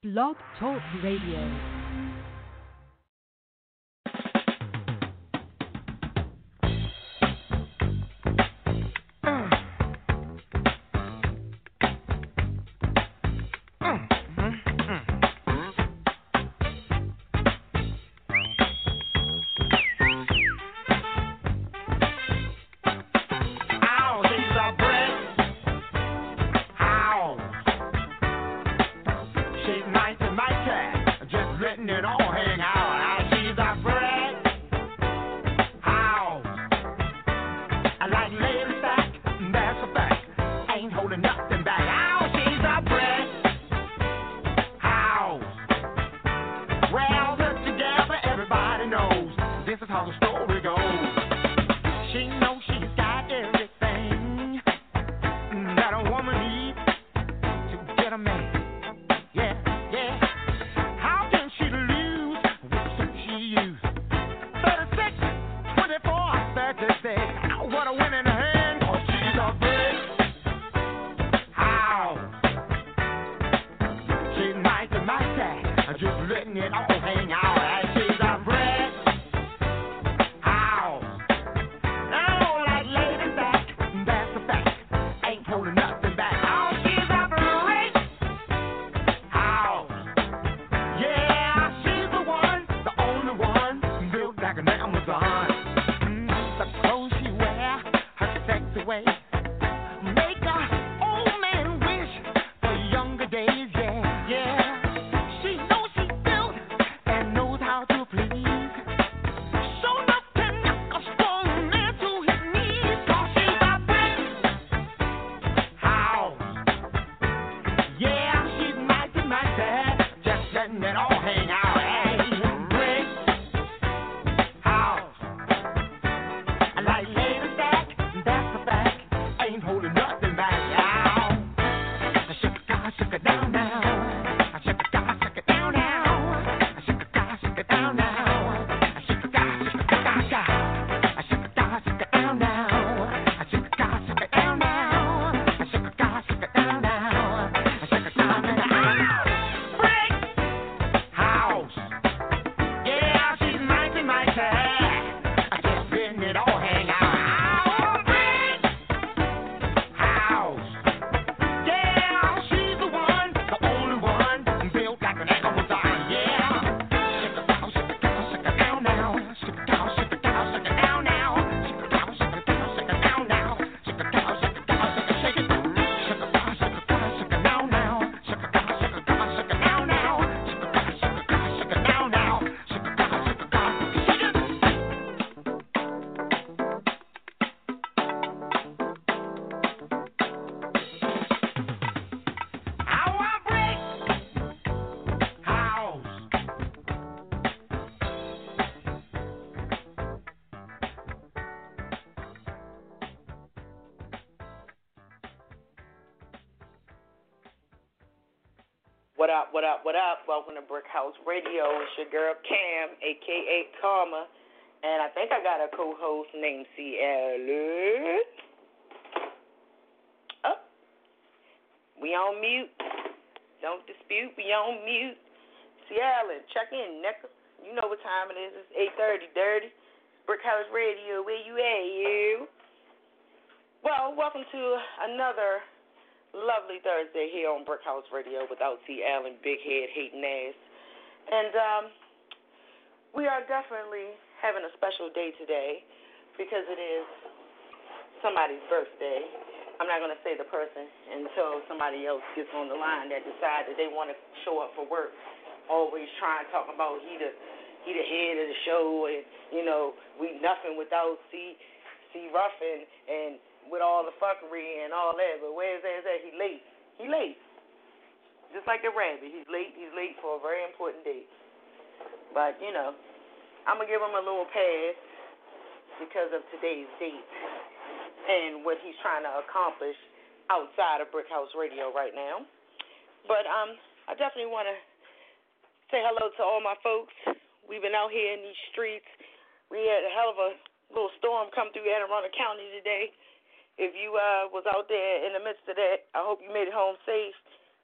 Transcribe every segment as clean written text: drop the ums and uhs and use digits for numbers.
Blog Talk Radio. What up? Welcome to Brick House Radio. It's your girl Cam, a.k.a. Karma. And I think I got a co-host named C. Ellen. Oh, we on mute. Don't dispute, we on mute. C. Ellen, check in, nigga. You know what time it is. It's 8:30, dirty. Brick House Radio, where you at, you? Well, welcome to another lovely Thursday here on Brick House Radio without C. Allen, big head, hating ass. And we are definitely having a special day today because it is somebody's birthday. I'm not going to say the person until somebody else gets on the line that decides that they want to show up for work. Always trying to talk about he the head of the show, and, you know, we nothing without C. Ruffin and with all the fuckery and all that, but where's that? He late. Just like the rabbit, he's late for a very important date. But, you know, I'm going to give him a little pass because of today's date and what he's trying to accomplish outside of Brick House Radio right now. But I definitely want to say hello to all my folks. We've been out here in these streets. We had a hell of a little storm come through Anne Arundel County today. If you was out there in the midst of that, I hope you made it home safe.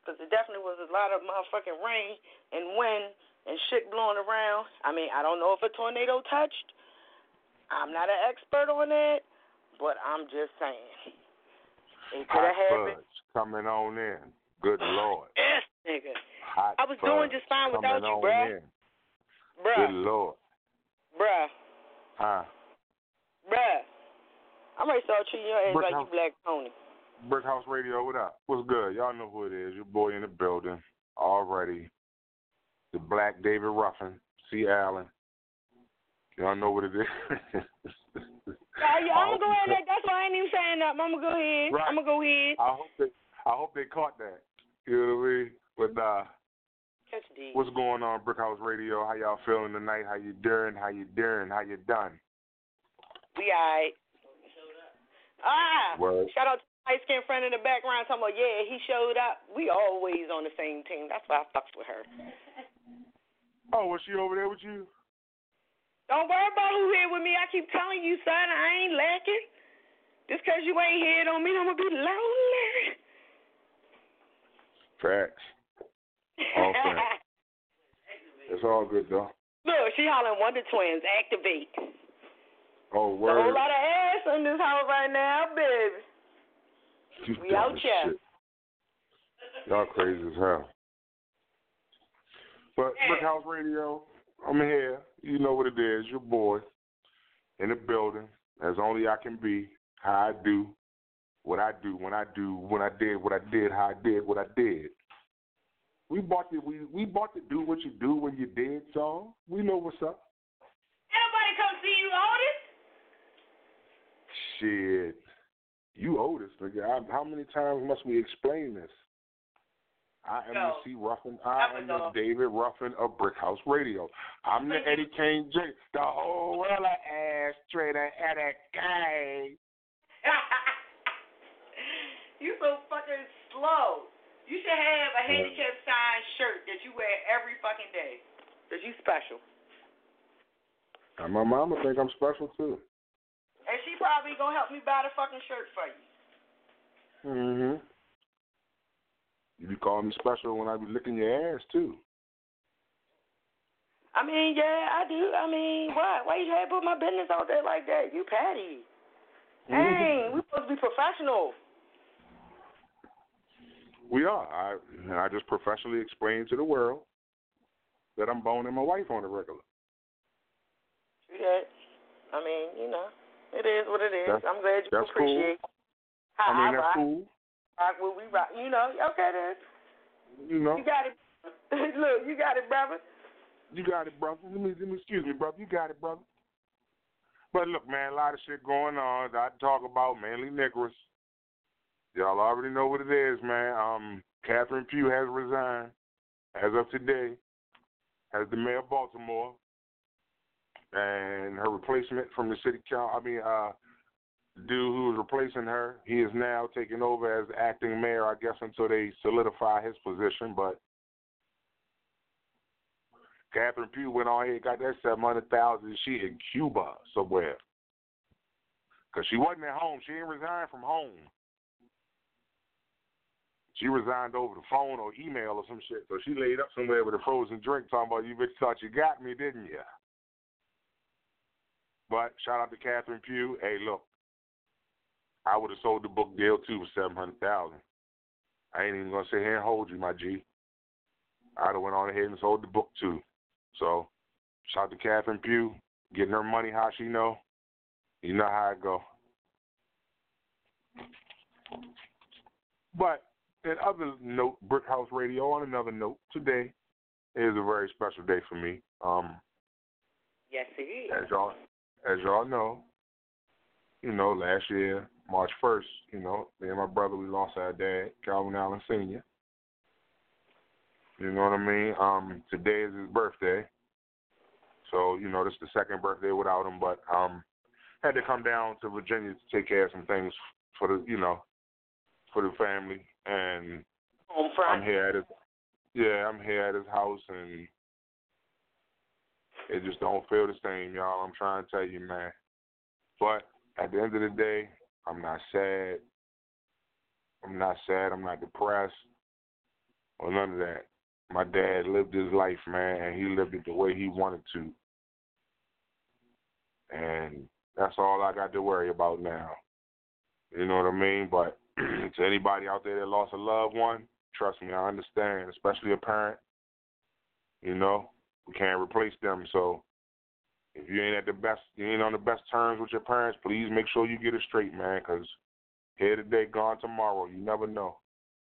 because it definitely was a lot of motherfucking rain and wind and shit blowing around. I mean, I don't know if a tornado touched. I'm not an expert on that, but I'm just saying. It could have happened. Coming on in. Good Lord. Yes, nigga. Hot I was doing just fine without you, bruh. Good Lord. Bruh. Huh? Bruh. I'm ready to start treating your ass like you Black Tony. Brick House Radio, what up? What's good? Y'all know who it is. Your boy in the building already. The Black David Ruffin, C. Allen. Y'all know what it is. Yeah, I'm going to go ahead. That's why I ain't even saying nothing. I'm going to go ahead. Right. I'm going to go ahead. I hope they caught that. You know what I mean? But, what's going on, Brick House Radio? How y'all feeling tonight? How you doing? How you done? We all right. Word. Shout out to my light-skinned friend in the background talking about, yeah, he showed up. We always on the same team. That's why I fucks with her. Oh, was she over there with you? Don't worry about who here with me. I keep telling you, son, I ain't lacking. Just because you ain't here don't mean I'm going to be lonely. Facts. All facts. It's all good, though. Look, she hollering Wonder Twins. Activate. Oh, word. There's a whole lot of ass in this house right now, baby. We out here. Y'all crazy as hell. But Brick House Radio, I'm here. You know what it is. Your boy in the building, as only I can be. How I do what I do, when I did what I did, how I did what I did. We bought to do what you do when you did, so we know what's up. Anybody come see you, Otis? Shit. You Otis, nigga. How many times must we explain this? I am the C. Ruffin. I am the David Ruffin of Brick House Radio. I'm the Eddie Kane J. The whole world of ass trader at a guy. You so fucking slow. You should have a handicap signed shirt that you wear every fucking day. Because you special. And my mama think I'm special too. And she probably gonna help me buy the fucking shirt for you. Mm-hmm. You be calling me special when I be licking your ass too. I mean, yeah, I do. I mean, what? Why you trying to put my business out there like that? You petty. Hey, we supposed to be professional. We are. I just professionally explained to the world that I'm boning my wife on a regular. Yeah. I mean, you know, it is what it is. I'm glad you appreciate. Cool. I mean, that's cool. Rock what we rock. You know, okay then. You know. You got it. Look, you got it, brother. You got it, brother. Let me excuse me, brother. You got it, brother. But look, man, a lot of shit going on. I talk about mainly Nicholas. Y'all already know what it is, man. Catherine Pugh has resigned as of today as the mayor of Baltimore, and her replacement from the city council. The dude who was replacing her, he is now taking over as the acting mayor, I guess, until they solidify his position. But Catherine Pugh went on here and got that $700,000. She in Cuba somewhere. Because she wasn't at home. She didn't resign from home. She resigned over the phone or email or some shit. So she laid up somewhere with a frozen drink talking about, you bitch thought you got me, didn't you? But shout out to Catherine Pugh. Hey, look, I would have sold the book deal too for $700,000. I ain't even going to sit here and hold you, my G. I'd have went on ahead and sold the book too. So shout out to Catherine Pugh, getting her money how she know. You know how it go. But in other note, Brick House Radio, on another note, today is a very special day for me. Yes, it is. As y'all know, last year, March 1st, me and my brother, we lost our dad, Calvin Allen Sr. You know what I mean? Today is his birthday. So, this is the second birthday without him, but had to come down to Virginia to take care of some things for the, for the family. And I'm here at his house, and it just don't feel the same, y'all. I'm trying to tell you, man. But at the end of the day, I'm not sad. I'm not depressed. or none of that. My dad lived his life, man, and he lived it the way he wanted to. And that's all I got to worry about now. You know what I mean? But to anybody out there that lost a loved one, trust me, I understand, especially a parent. You know, we can't replace them. So if you ain't on the best terms with your parents, please make sure you get it straight, man, because here today, gone tomorrow. You never know.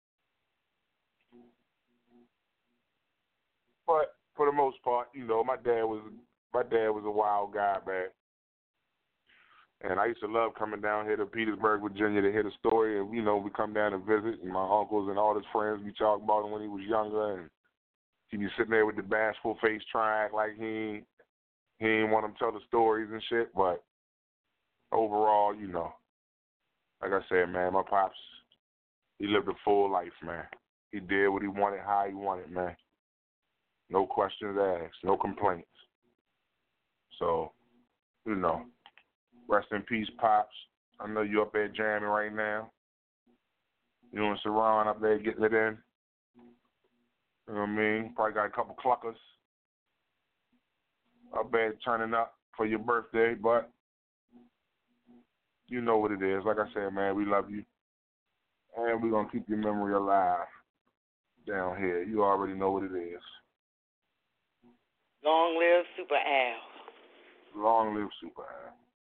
But for the most part, you know, my dad was a wild guy, man. And I used to love coming down here to Petersburg, Virginia to hear the story. And, you know, we come down and visit, and my uncles and all his friends, we talk about him when he was younger. And he'd be sitting there with the bashful face trying to act like he ain't want to tell the stories and shit. But overall, you know, like I said, man, my pops, he lived a full life, man. He did what he wanted, how he wanted, man. No questions asked, no complaints. So, you know, rest in peace, Pops. I know you up there jamming right now. You and Saran up there getting it in. You know what I mean? Probably got a couple cluckers up there turning up for your birthday, but you know what it is. Like I said, man, we love you. And we're going to keep your memory alive down here. You already know what it is. Long live Super Al. Long live Super Al.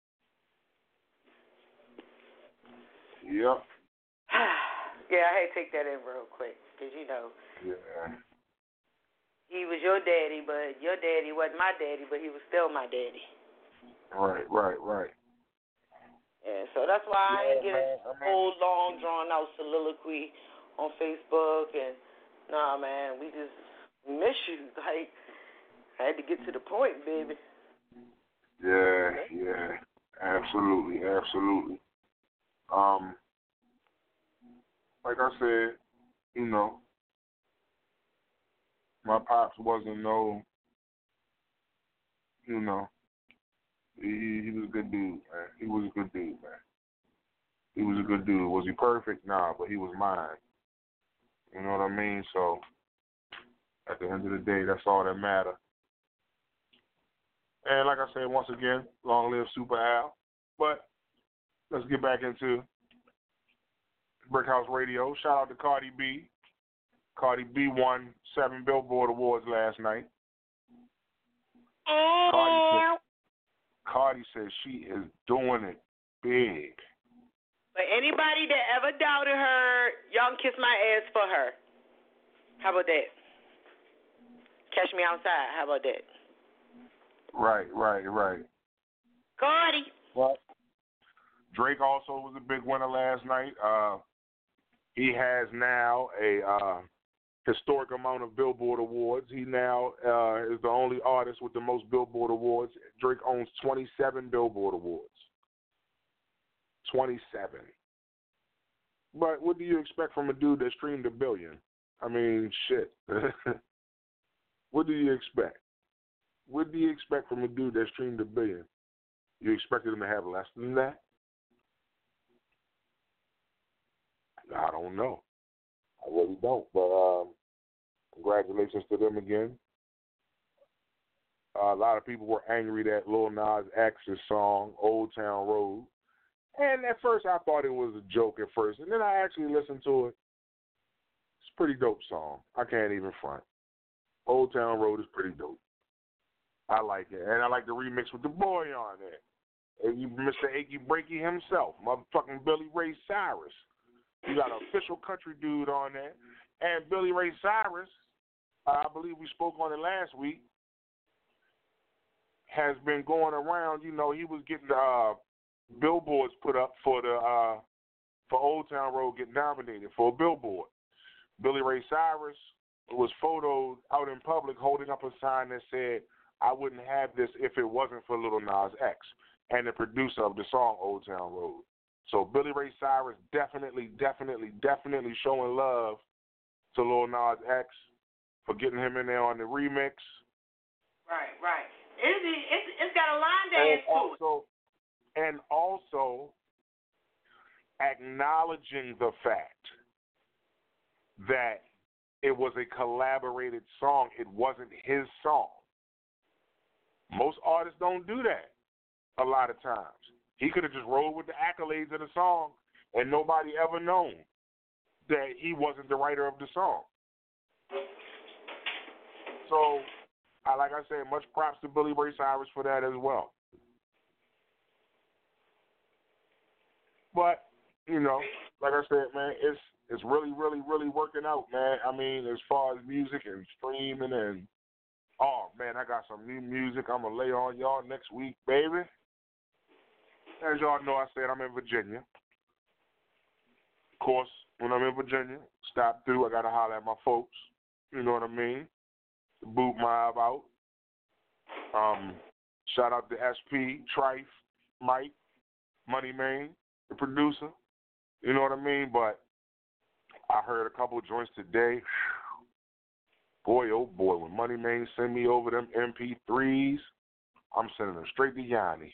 Yep. Yeah, I had to take that in real quick because, you know, yeah, he was your daddy, but your daddy wasn't my daddy, but he was still my daddy. Right. Yeah, so that's why I ain't get a whole long, drawn-out soliloquy on Facebook. And, nah, man, we just miss you. Like, I had to get to the point, baby. Yeah. Absolutely. Like I said, you know, my pops wasn't no, you know, he was a good dude, man. He was a good dude, man. He was a good dude. Was he perfect? Nah, but he was mine. You know what I mean? So, at the end of the day, that's all that matters. And like I said, once again, long live Super Al. But let's get back into Brick House Radio. Shout out to Cardi B. Cardi B won 7 Billboard Awards last night. Cardi says she is doing it big. But anybody that ever doubted her, y'all can kiss my ass for her. How about that? Catch me outside. How about that? Right. Cardi. What? Drake also was a big winner last night. He has now a historic amount of Billboard Awards. He now is the only artist with the most Billboard Awards. Drake owns 27 Billboard Awards. 27. But what do you expect from a dude that streamed 1 billion? I mean, shit. What do you expect? What do you expect from a dude that streamed 1 billion? You expected him to have less than that? I don't know. I really don't. But congratulations to them again. A lot of people were angry that Lil Nas X's song, Old Town Road. And at first I thought it was a joke at first. And then I actually listened to it. It's a pretty dope song. I can't even front. Old Town Road is pretty dope. I like it. And I like the remix with the boy on it. And Mr. Achy Breaky himself, motherfucking Billy Ray Cyrus. You got an official country dude on there. And Billy Ray Cyrus, I believe we spoke on it last week, has been going around. You know, he was getting billboards put up for Old Town Road getting nominated for a billboard. Billy Ray Cyrus was photoed out in public holding up a sign that said, "I wouldn't have this if it wasn't for Lil Nas X," and the producer of the song Old Town Road. So Billy Ray Cyrus definitely showing love to Lil Nas X for getting him in there on the remix. Right. It's got a line dance to it. And also acknowledging the fact that it was a collaborated song. It wasn't his song. Most artists don't do that a lot of times. He could have just rolled with the accolades of the song and nobody ever known that he wasn't the writer of the song. So, like I said, much props to Billy Ray Cyrus for that as well. But, you know, like I said, man, it's really, really, really working out, man. I mean, as far as music and streaming and, oh, man, I got some new music I'm going to lay on y'all next week, baby. As y'all know, I said I'm in Virginia. Of course, when I'm in Virginia, stop through, I got to holler at my folks. You know what I mean? The Boot Mob out. Shout out to SP, Trife, Mike, Money Man, the producer. You know what I mean? But I heard a couple of joints today. Boy, oh boy, when Money Man send me over them MP3s, I'm sending them straight to Yanni.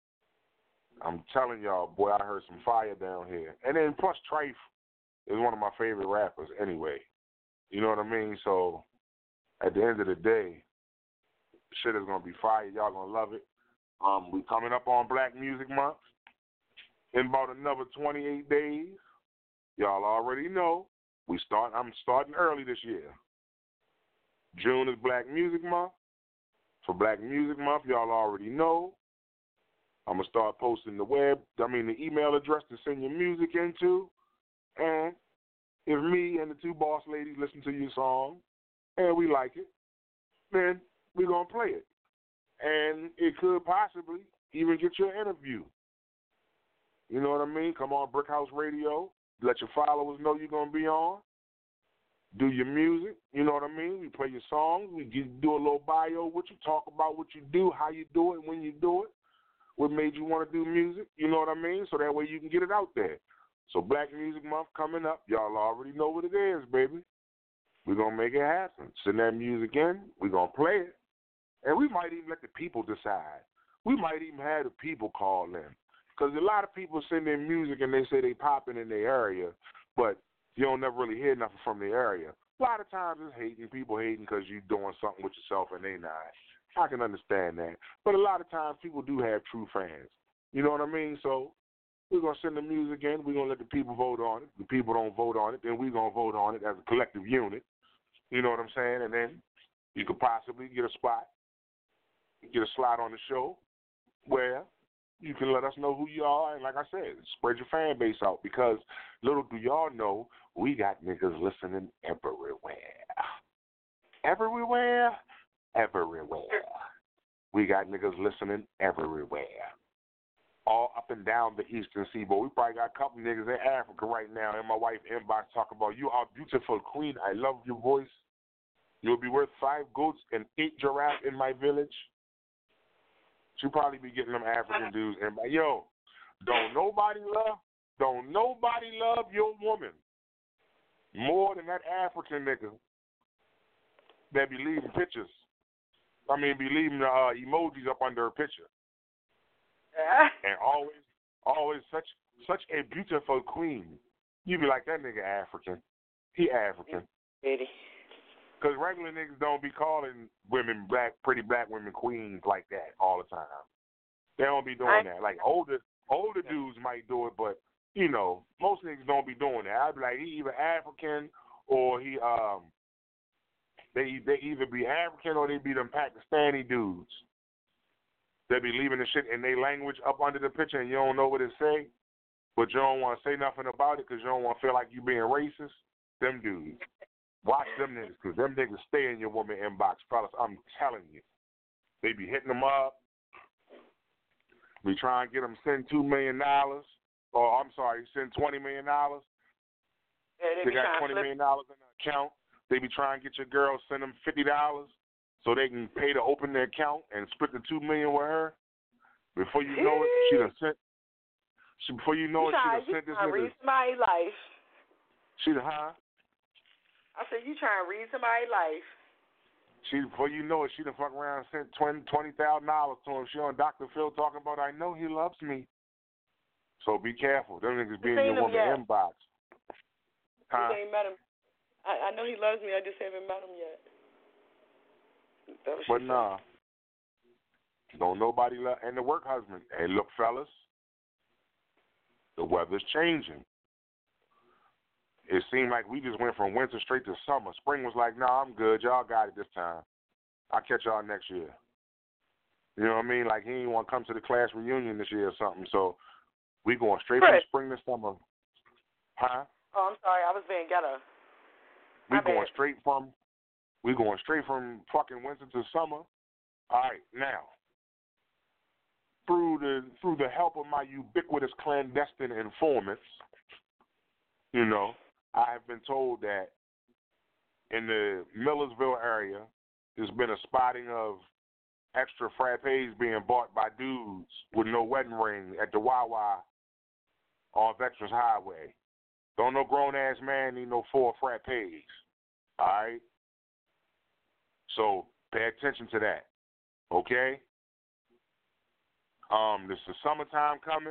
I'm telling y'all, boy, I heard some fire down here. And then plus Trife is one of my favorite rappers anyway. You know what I mean? So at the end of the day, shit is going to be fire. Y'all going to love it. We coming up on Black Music Month in about another 28 days. Y'all already know. I'm starting early this year. June is Black Music Month. For Black Music Month, y'all already know. I'm going to start posting the email address to send your music into. And if me and the two boss ladies listen to your song and we like it, then we're going to play it. And it could possibly even get you an interview. You know what I mean? Come on, Brick House Radio. Let your followers know you're going to be on. Do your music. You know what I mean? We play your songs. We do a little bio with you, talk about what you do, how you do it, when you do it. What made you want to do music, you know what I mean? So that way you can get it out there. So Black Music Month coming up. Y'all already know what it is, baby. We're going to make it happen. Send that music in. We're going to play it. And we might even let the people decide. We might even have the people call in. Because a lot of people send in music and they say they popping in their area, but you don't never really hear nothing from the area. A lot of times it's hating. People hating because you're doing something with yourself and they not. I can understand that. But a lot of times people do have true fans. You know what I mean? So we're going to send the music in. We're going to let the people vote on it. The people don't vote on it, then we're going to vote on it as a collective unit. You know what I'm saying? And then you could possibly get a spot, get a slot on the show where you can let us know who you are. And like I said, spread your fan base out because little do y'all know, we got niggas listening everywhere. Everywhere? Everywhere. We got niggas listening everywhere. All up and down the eastern seaboard. We probably got a couple niggas in Africa right now. And my wife inbox talk about, you are beautiful queen. I love your voice. You'll be worth 5 goats and 8 giraffes in my village. She'll probably be getting them African dudes. And yo, don't nobody love your woman more than that African nigga that be leaving pictures. Be leaving emojis up under her picture. And always such a beautiful queen. You be like, that nigga African. He African. Because regular niggas don't be calling women pretty black women queens like that all the time. They don't be doing that. Like older dudes might do it, but you know, most niggas don't be doing that. I'd be like, he either African or he they either be African or they be them Pakistani dudes. They be leaving the shit in their language up under the picture and you don't know what it say, but you don't want to say nothing about it because you don't want to feel like you being racist. Them dudes. Watch them niggas because them niggas stay in your woman inbox, fellas. I'm telling you. They be hitting them up. We try and get them send $2 million. Or, I'm sorry, send $20 million. They got $20 million in the account. They be trying to get your girl, send them $50 so they can pay to open their account and split the $2 million with her. Before you know it, she done sent. Before you know it, she done sent this nigga. Read somebody's life. She done, huh? I said, you trying to read somebody's life. Before you know it, she done fuck around and sent $20,000 to him. She on Dr. Phil talking about, I know he loves me. So be careful. Them niggas be in your woman inbox. Huh? I ain't met him. I know he loves me. I just haven't met him yet. But nah. Don't nobody love. And the work husband. Hey, look, fellas. The weather's changing. It seemed like we just went from winter straight to summer. Spring was like, nah, I'm good. Y'all got it this time. I'll catch y'all next year. You know what I mean? Like, he didn't want to come to the class reunion this year or something. So we going straight from spring to summer. Huh? Oh, I'm sorry. I was being ghetto. We going straight from fucking winter to summer. All right, now. Through the help of my ubiquitous clandestine informants, you know, I have been told that in the Millersville area, there's been a spotting of extra frappes being bought by dudes with no wedding ring at the Wawa on Veterans Highway. Don't no grown-ass man need no 4 frappes, all right? So pay attention to that, okay? This is summertime coming.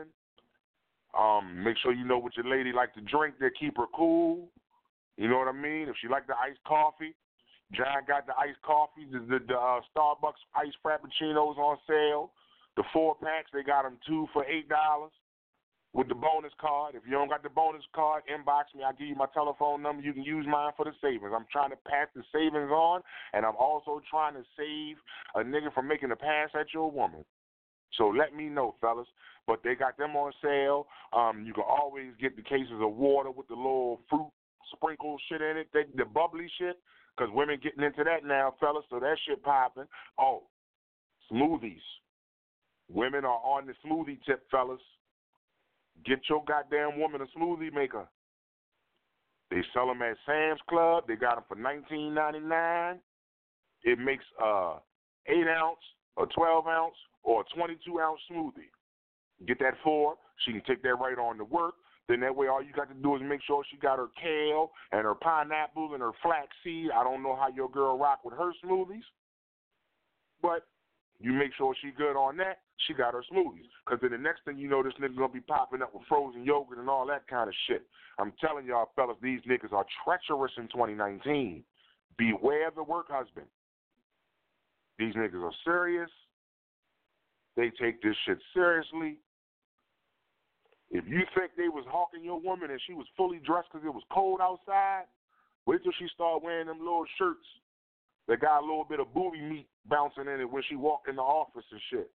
Make sure you know what your lady like to drink that keep her cool. You know what I mean? If she like the iced coffee, John got the iced coffee. The Starbucks iced frappuccinos on sale. The 4-packs, they got them 2 for $8 with the bonus card. If you don't got the bonus card, inbox me. I'll give you my telephone number. You can use mine for the savings. I'm trying to pass the savings on, and I'm also trying to save a nigga from making a pass at your woman. So let me know, fellas. But they got them on sale. You can always get the cases of water with the little fruit sprinkle shit in it, the bubbly shit, because women getting into that now, fellas, so that shit popping. Oh, smoothies. Women are on the smoothie tip, fellas. Get your goddamn woman a smoothie maker. They sell them at Sam's Club. They got them for $19.99. It makes 8-ounce, a 12-ounce, or a 22-ounce smoothie. Get that for her. She can take that right on to work. Then that way all you got to do is make sure she got her kale and her pineapple and her flaxseed. I don't know how your girl rock with her smoothies, but you make sure she good on that. She got her smoothies. Because then the next thing you know, this nigga going to be popping up with frozen yogurt and all that kind of shit. I'm telling y'all, fellas, these niggas are treacherous in 2019. Beware the work husband. These niggas are serious. They take this shit seriously. If you think they was hawking your woman and she was fully dressed because it was cold outside, wait till she start wearing them little shirts that got a little bit of booty meat bouncing in it when she walked in the office and shit.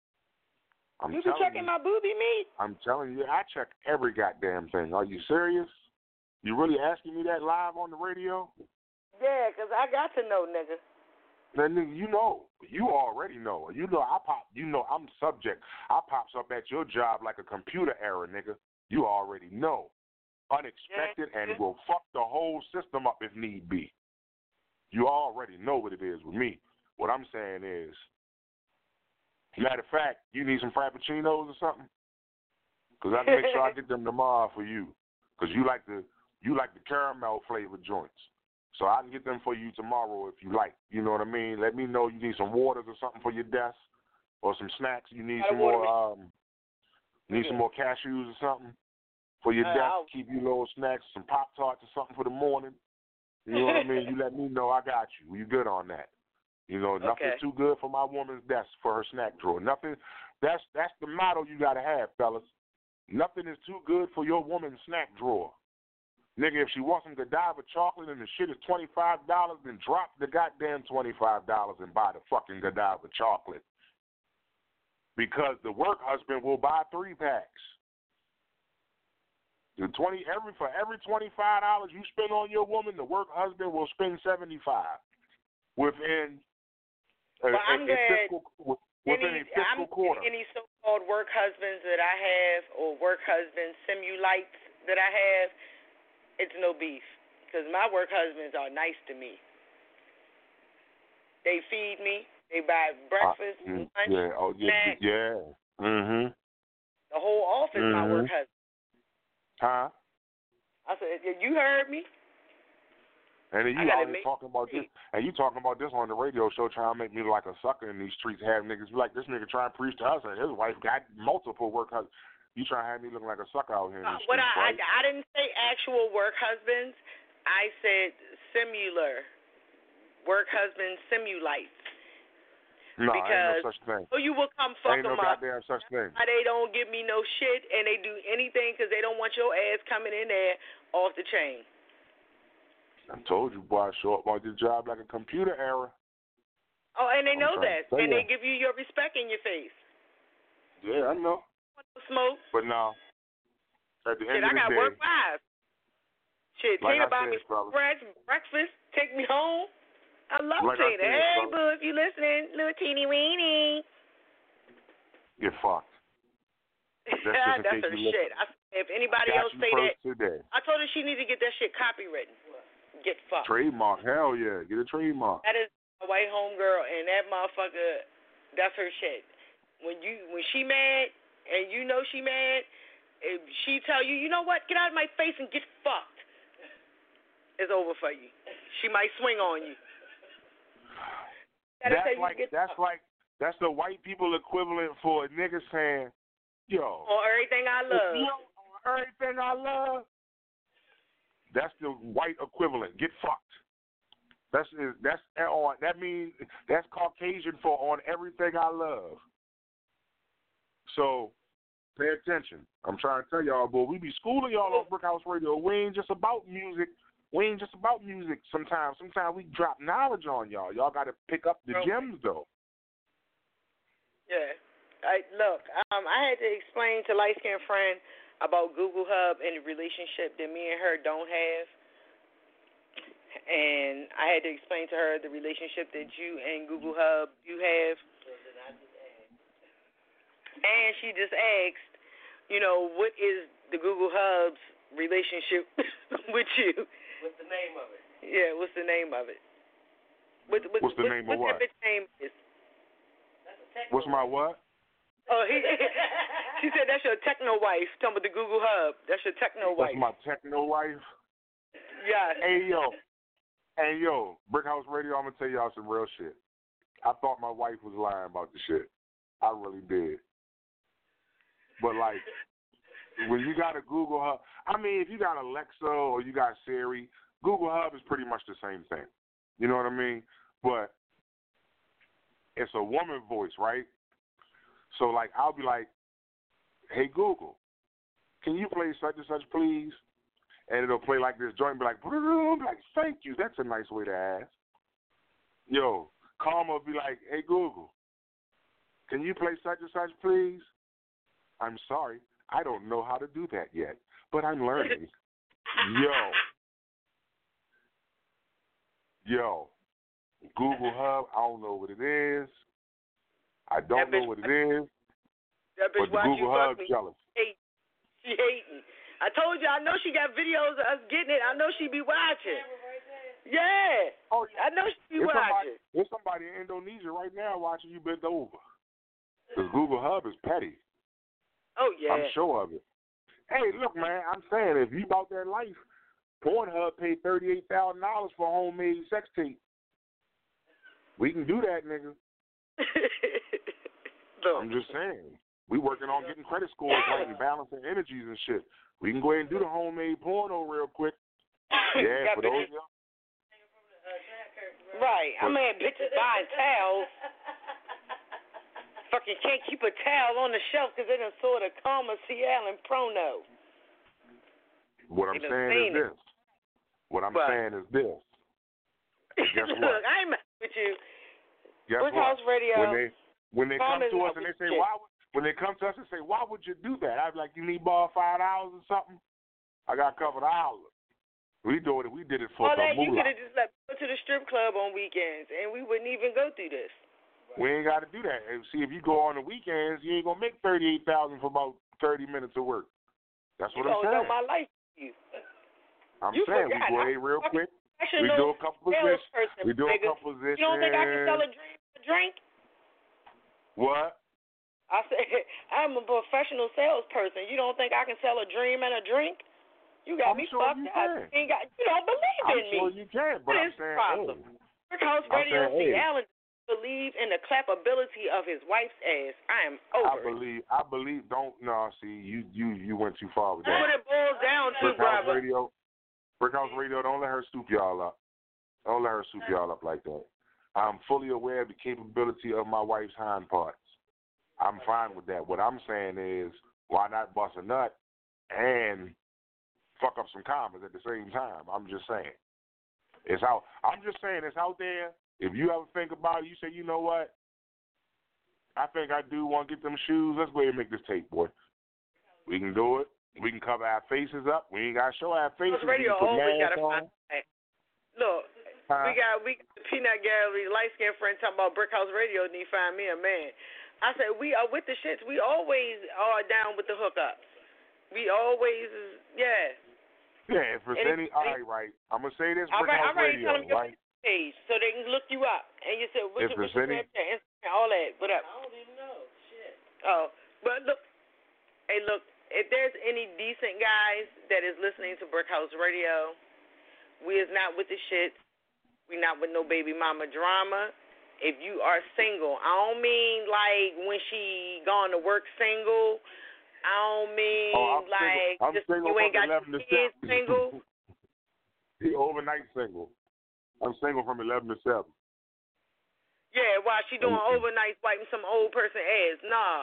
You be checking my booby meat? I'm telling you, I check every goddamn thing. Are you serious? You really asking me that live on the radio? Yeah, because I got to know, nigga. Then nigga, you know. You already know. You know I'm subject. I pops up at your job like a computer error, nigga. You already know. Unexpected and will fuck the whole system up if need be. You already know what it is with me. What I'm saying is, matter of fact, you need some frappuccinos or something? Because I can make sure I get them tomorrow for you. Because you like the caramel flavored joints. So I can get them for you tomorrow if you like. You know what I mean? Let me know you need some waters or something for your desk or some snacks. You need some more some more cashews or something for your desk. Keep you little snacks, some Pop-Tarts or something for the morning. You know what I mean? You let me know, I got you. You good on that. You know, nothing's too good for my woman's desk for her snack drawer. Nothing. That's the motto you got to have, fellas. Nothing is too good for your woman's snack drawer. Nigga, if she wants some Godiva chocolate and the shit is $25, then drop the goddamn $25 and buy the fucking Godiva chocolate. Because the work husband will buy 3-packs. For every $25 you spend on your woman, the work husband will spend $75 within a fiscal quarter. Any so-called work husbands that I have or work husband simulites that I have, it's no beef, because my work husbands are nice to me. They feed me. They buy breakfast, lunch, snacks. Mm-hmm. The whole office, my work husband. Huh? I said, you heard me. And then you always talking about this, and you talking about this on the radio show, trying to make me look like a sucker in these streets. Have niggas like this nigga trying to preach to us, and his wife got multiple work husbands. You trying to have me look like a sucker out here in these streets, right? I didn't say actual work husbands. I said simular. Work husband simulate. No, because ain't no such thing. You will come fuck ain't them no up. goddamn such thing. They don't give me no shit, and they do anything because they don't want your ass coming in there off the chain. I told you, boy, I show up on this job like a computer error. Oh, and they know that, and they you. give you your respect in your face. Yeah, I know. Smoke. But no, at the end of the day, I got work wives. Shit, like Tina buy me breakfast, take me home. I love Tina. Hey, boo, if you listening, little teeny weenie. Get fucked. That's her shit. If anybody else say that, today. I told her she need to get that shit copywritten. Get fucked. Trademark, hell yeah, get a trademark. That is a white homegirl, and that motherfucker, that's her shit. When she mad, and you know she mad, if she tell you, you know what, get out of my face and get fucked, it's over for you. She might swing on you. That's the white people equivalent for a nigga saying, yo. On everything I love. On everything I love. That's the white equivalent. Get fucked. That means that's Caucasian for on everything I love. So pay attention. I'm trying to tell y'all, boy, we be schooling y'all on Brickhouse Radio. We ain't just about music. Sometimes we drop knowledge on y'all. Y'all got to pick up the gems, though. Yeah. I had to explain to light-skinned friend about Google Hub and the relationship that me and her don't have. And I had to explain to her the relationship that you and Google Hub do have. And she just asked, what is the Google Hub's relationship with you? What's the name of it? Yeah, what's the name of it? What's the name of what? What that bitch name is? What's my what? Oh, she said that's your techno wife. Talking about the Google Hub. That's your techno wife. That's my techno wife? Yeah. Hey, yo, Brickhouse Radio, I'm going to tell y'all some real shit. I thought my wife was lying about the shit. I really did. But, like, when you got a Google Hub, if you got Alexa or you got Siri, Google Hub is pretty much the same thing. You know what I mean? But it's a woman voice, right? So, like, I'll be like, hey, Google, can you play such and such, please? And it'll play like this joint and be like, thank you. That's a nice way to ask. Yo, Karma will be like, hey, Google, can you play such and such, please? I'm sorry, I don't know how to do that yet, but I'm learning. Yo, Google Hub, I don't know what it is. I don't know what it is. That bitch but the Google Hub's jealous. She hating. I told you, I know she got videos of us getting it. I know she be watching. Yeah. Oh, yeah. I know she be watching. There's somebody in Indonesia right now watching you bent over. Because Google Hub is petty. Oh, yeah. I'm sure of it. Hey, look, man, I'm saying if you about that life, Pornhub paid $38,000 for a homemade sex tape. We can do that, nigga. I'm just saying. We working on getting credit scores right and balancing energies and shit. We can go ahead and do the homemade porno real quick. Yeah, for those y'all. Right. I mean, bitches buying towels. Fucking can't keep a towel on the shelf because they done saw the Karma, CL, and Prono. What I'm saying is this. Guess what? Look, I ain't messing with you. Guess Brickhouse Radio. When they come to us and they say, why would you do that? I'd be like, you need borrow $5 or something? I got covered $1. We did it for the moolah. You could have just go to the strip club on weekends and we wouldn't even go through this. We ain't got to do that. And see, if you go on the weekends, you ain't gonna make $38,000 for about 30 minutes of work. That's what I'm saying. My life for you. I'm saying we go ahead real quick. We do a couple positions. You don't think I can sell a drink? What? I said, I'm a professional salesperson. You don't think I can sell a dream and a drink? You got me fucked up. You don't believe in me. I'm sure you can, but I'm saying, Brickhouse Radio Allen believe in the clapability of his wife's ass. I am over I believe. See, you went too far with that. That's what it boils down to, brother. Brickhouse Radio, don't let her soup y'all up. Don't let her soup y'all up like that. I'm fully aware of the capability of my wife's hind parts. I'm fine with that. What I'm saying is, why not bust a nut and fuck up some commas at the same time? I'm just saying. It's out. I'm just saying it's out there. If you ever think about it, you say, you know what? I think I do want to get them shoes. Let's go ahead and make this tape, boy. We can do it. We can cover our faces up. We ain't got to show our faces. Radio always got to find. Look, we got the Peanut Gallery light-skinned friend talking about Brickhouse Radio need to find me a man. I said, we are with the shits. We always are down with the hookups. We always, yeah. Yeah, if there's any, all right. I'm going to say this, Brickhouse Radio, right? Page so they can look you up. And you said, what's your Snapchat, Instagram, all that. What up? I don't even know. Shit. Oh, but look, if there's any decent guys that is listening to Brickhouse Radio, we is not with the shit. We not with no baby mama drama. If you are single, I don't mean like when she gone to work single. I don't mean you ain't got your kids single. He overnight single. I'm single from 11 to 7. Yeah, while she doing overnight wiping some old person ass. Nah,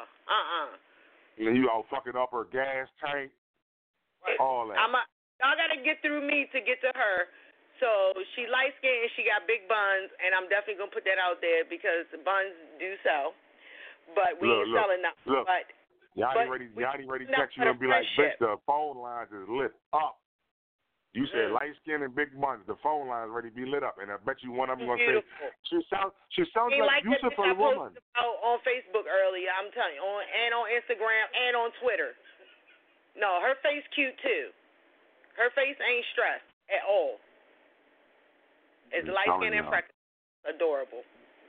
And you all fucking up her gas tank, all that. Y'all got to get through me to get to her. So she light-skinned and she got big buns, and I'm definitely going to put that out there because the buns do sell. But we ain't selling nothing. Look, Yanni ready to text you and be like, Vic, the phone lines is lit up. You said light skin and big buns. The phone lines ready to be lit up, and I bet you one of them gonna say, "She sounds like a beautiful woman." On Facebook earlier, I'm telling you, on Instagram and on Twitter. No, her face cute too. Her face ain't stressed at all. It's light skin and freckles, adorable.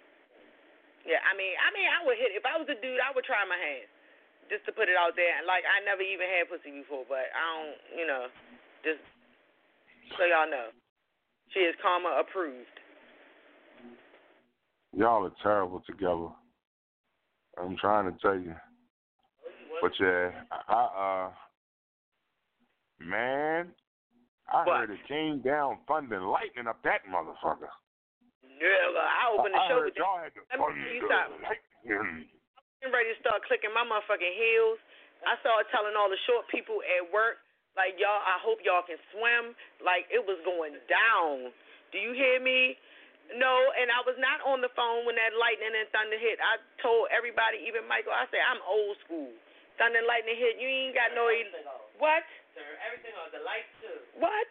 Yeah, I mean, I would hit if I was a dude. I would try my hand just to put it out there. Like I never even had pussy before, but I don't, just. So y'all know, she is karma approved. Y'all are terrible together. I'm trying to tell you, but yeah, I heard it came down thunder and lightning up that motherfucker. Yeah, I opened the show with that. Y'all had the lightning. I'm ready to start clicking my motherfucking heels. I started telling all the short people at work. Like, y'all, I hope y'all can swim. Like, it was going down. Do you hear me? No, and I was not on the phone when that lightning and thunder hit. I told everybody, even Michael, I said, I'm old school. Thunder and lightning hit, you ain't got no... What? Everything on the lights, too. What?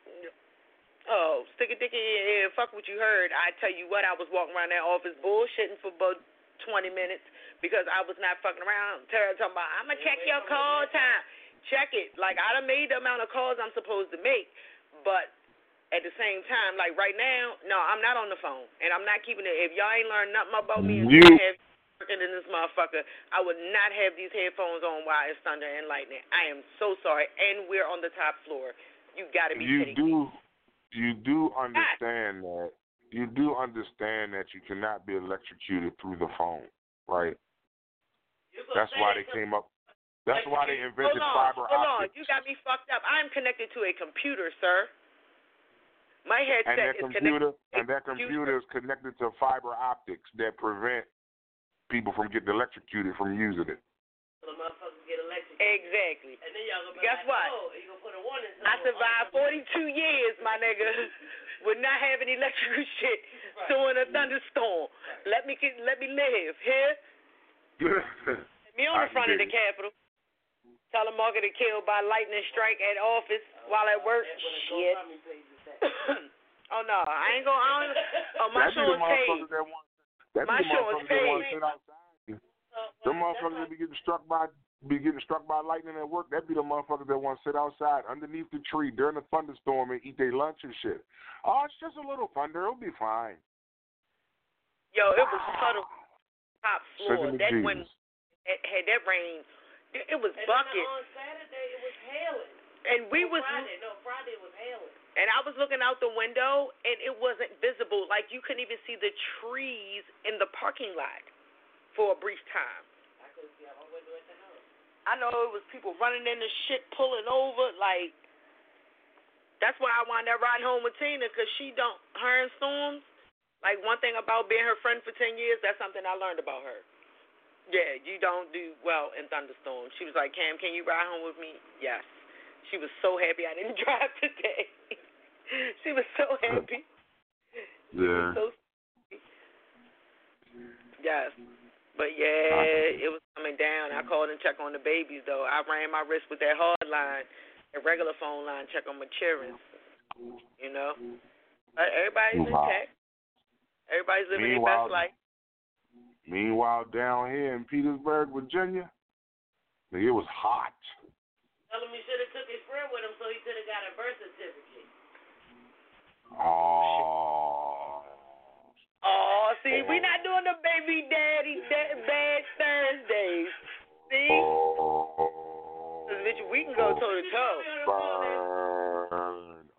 Oh, sticky dicky, yeah, fuck what you heard. I tell you what, I was walking around that office bullshitting for about 20 minutes because I was not fucking around. Tara talking about, I'm going to check your call time. Check it. Like, I done made the amount of calls I'm supposed to make, but at the same time, like right now, no, I'm not on the phone, and I'm not keeping it. If y'all ain't learned nothing about me and have working in this motherfucker, I would not have these headphones on while it's thunder and lightning. I am so sorry, and we're on the top floor. You got to be kidding me. You do understand that. You do understand that you cannot be electrocuted through the phone, right? That's why they came up. That's why they invented fiber optics. Hold on, you got me fucked up. I'm connected to a computer, sir. My headset is connected. And that computer is connected to fiber optics that prevent people from getting electrocuted from using it. So the motherfuckers get electrocuted. Exactly. And then y'all gonna be guess what? Oh, you gonna put a warning sign. I survived 42 years, my nigga, with not having electrical shit during a thunderstorm. Let me live here. Me on the front of the Capitol. Telemarketer killed by lightning strike at office while at work. Shit. Oh no, I ain't gonna. My show is paid. My show is paid. The motherfuckers that be getting struck by lightning at work. That be the motherfuckers that want to sit outside underneath the tree during a thunderstorm and eat their lunch and shit. Oh, it's just a little thunder. It'll be fine. Yo, it was puddle top floor. That when had that rain. It was bucket. On Saturday, it was hailing. And Friday it was hailing. And I was looking out the window, and it wasn't visible. Like, you couldn't even see the trees in the parking lot for a brief time. I couldn't see out my window at the house. I know it was people running in the shit, pulling over. Like, That's why I wound up riding home with Tina, because her and Storms, like one thing about being her friend for 10 years, that's something I learned about her. Yeah, you don't do well in thunderstorms. She was like, Cam, can you ride home with me? Yes. She was so happy I didn't drive today. She was so happy. Yeah. So yes. But yeah, it was coming down. I called and checked on the babies though. I ran my wrist with that hard line, that regular phone line, check on my children. You know? But everybody's intact. Everybody's living their best life. Meanwhile, down here in Petersburg, Virginia, it was hot. Tell him he should have took his friend with him so he could have got a birth certificate. See, we not doing the baby daddy bad Thursdays. See? Bitch, we can go toe to toe. Burn.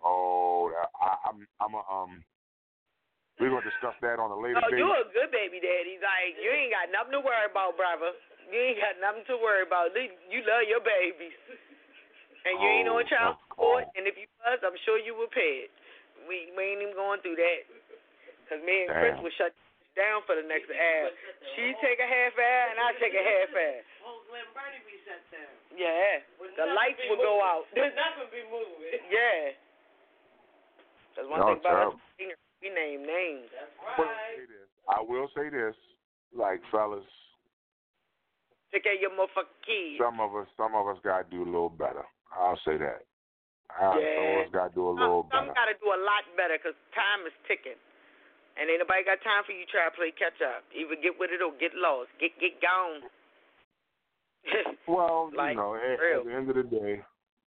We're gonna discuss that on a later date. You a good baby daddy. Like, you ain't got nothing to worry about, brother. You ain't got nothing to worry about. You love your babies. And you ain't on child support, and if you was, I'm sure you would pay it. We ain't even going through that. Because me and Chris would shut down for the next hour. She take a half hour, and I take a half hour. When Bernie be shut down. Yeah. The lights would go out. Nothing be moving. Yeah. That's one thing about us. We name names. That's right. I will say this, like, fellas. Take care of your motherfucking kids. Some of us gotta do a little better. I'll say that. Some of us gotta do a little better. Some gotta do a lot better because time is ticking, and ain't nobody got time for you to try to play catch up. Either get with it or get lost. Get gone. Well, like, at the end of the day,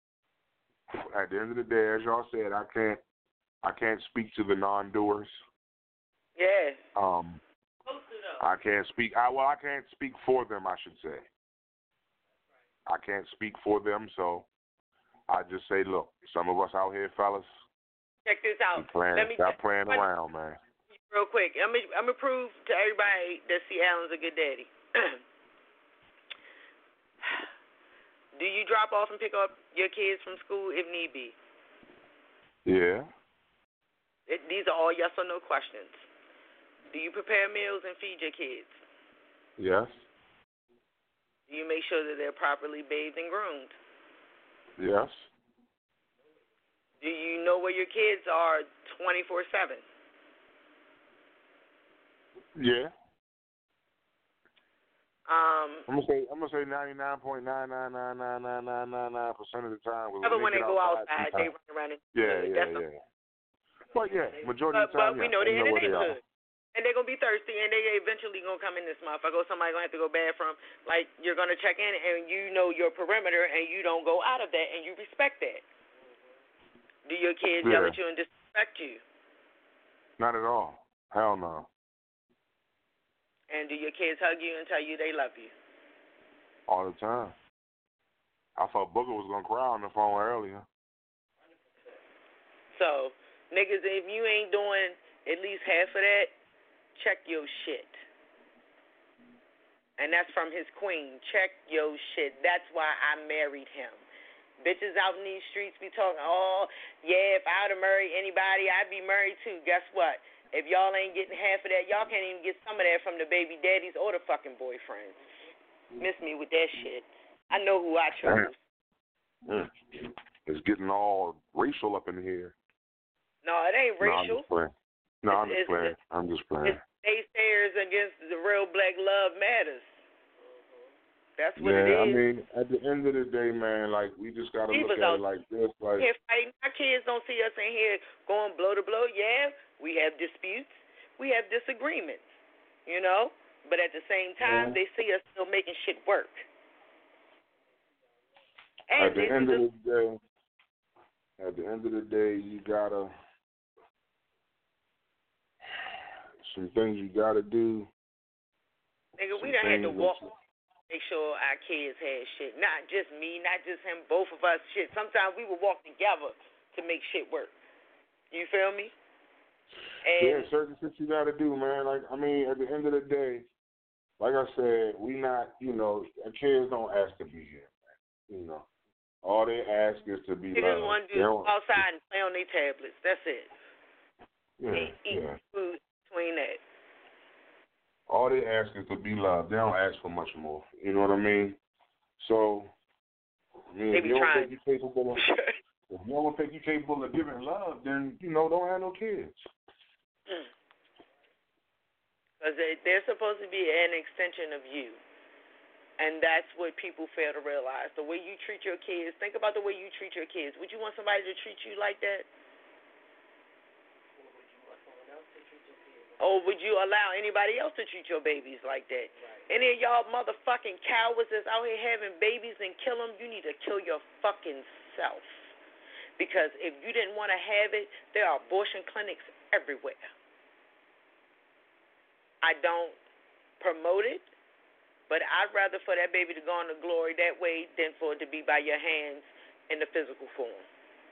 as y'all said, I can't speak to the non-doers. Yeah. I can't speak. I can't speak for them, I should say. I can't speak for them, so I just say, look, some of us out here, fellas, check this out. Stop playing around, man. Real quick, I'm gonna prove to everybody that C. Allen's a good daddy. Do you drop off and pick up your kids from school if need be? Yeah. These are all yes or no questions. Do you prepare meals and feed your kids? Yes. Do you make sure that they're properly bathed and groomed? Yes. Do you know where your kids are 24/7? Yeah. I'm gonna say 99.9999999% of the time. When they go outside, they run around. Yeah. But yeah, majority of the time. But we know they're in the neighborhood. And they're going to be thirsty, and they eventually going to come in this motherfucker. Somebody going to have to go bathroom. Like, you're going to check in, and you know your perimeter, and you don't go out of that, and you respect that. Do your kids yell at you and disrespect you? Not at all. Hell no. And do your kids hug you and tell you they love you? All the time. I thought Booker was going to cry on the phone earlier. So, niggas, if you ain't doing at least half of that, check your shit. And that's from his queen. Check your shit. That's why I married him. Bitches out in these streets be talking, oh, yeah, if I would have married anybody, I'd be married too. Guess what? If y'all ain't getting half of that, y'all can't even get some of that from the baby daddies or the fucking boyfriends. Miss me with that shit. I know who I chose. It's getting all racial up in here. No, it ain't racial. I'm just playing. It's naysayers against the real black love matters. That's what it is. I mean, at the end of the day, man, like, we just got to look at it like this. Like, our kids don't see us in here going blow to blow. Yeah, we have disputes. We have disagreements, you know? But at the same time, they see us still making shit work. And at the end of the day, you got to... Some things you got to do. Nigga, we done had to walk, make sure our kids had shit. Not just me, not just him, both of us shit. Sometimes we would walk together to make shit work. You feel me? And certain shit you got to do, man. Like, I mean, at the end of the day, like I said, we not, our kids don't ask to be here, man. All they ask is to be Niggas loved. want to do is outside and play on their tablets. That's it. Eat food between that. All they ask is to be loved. They don't ask for much more. You know what I mean? So, if you don't think you're capable of, if you don't think you're capable of giving love, then don't have no kids. Because they're supposed to be an extension of you. And that's what people fail to realize. The way you treat your kids, think about the way you treat your kids. Would you want somebody to treat you like that? Or would you allow anybody else to treat your babies like that? Right. Any of y'all motherfucking cowards that's out here having babies and kill them, you need to kill your fucking self. Because if you didn't want to have it, there are abortion clinics everywhere. I don't promote it, but I'd rather for that baby to go on to glory that way than for it to be by your hands in the physical form.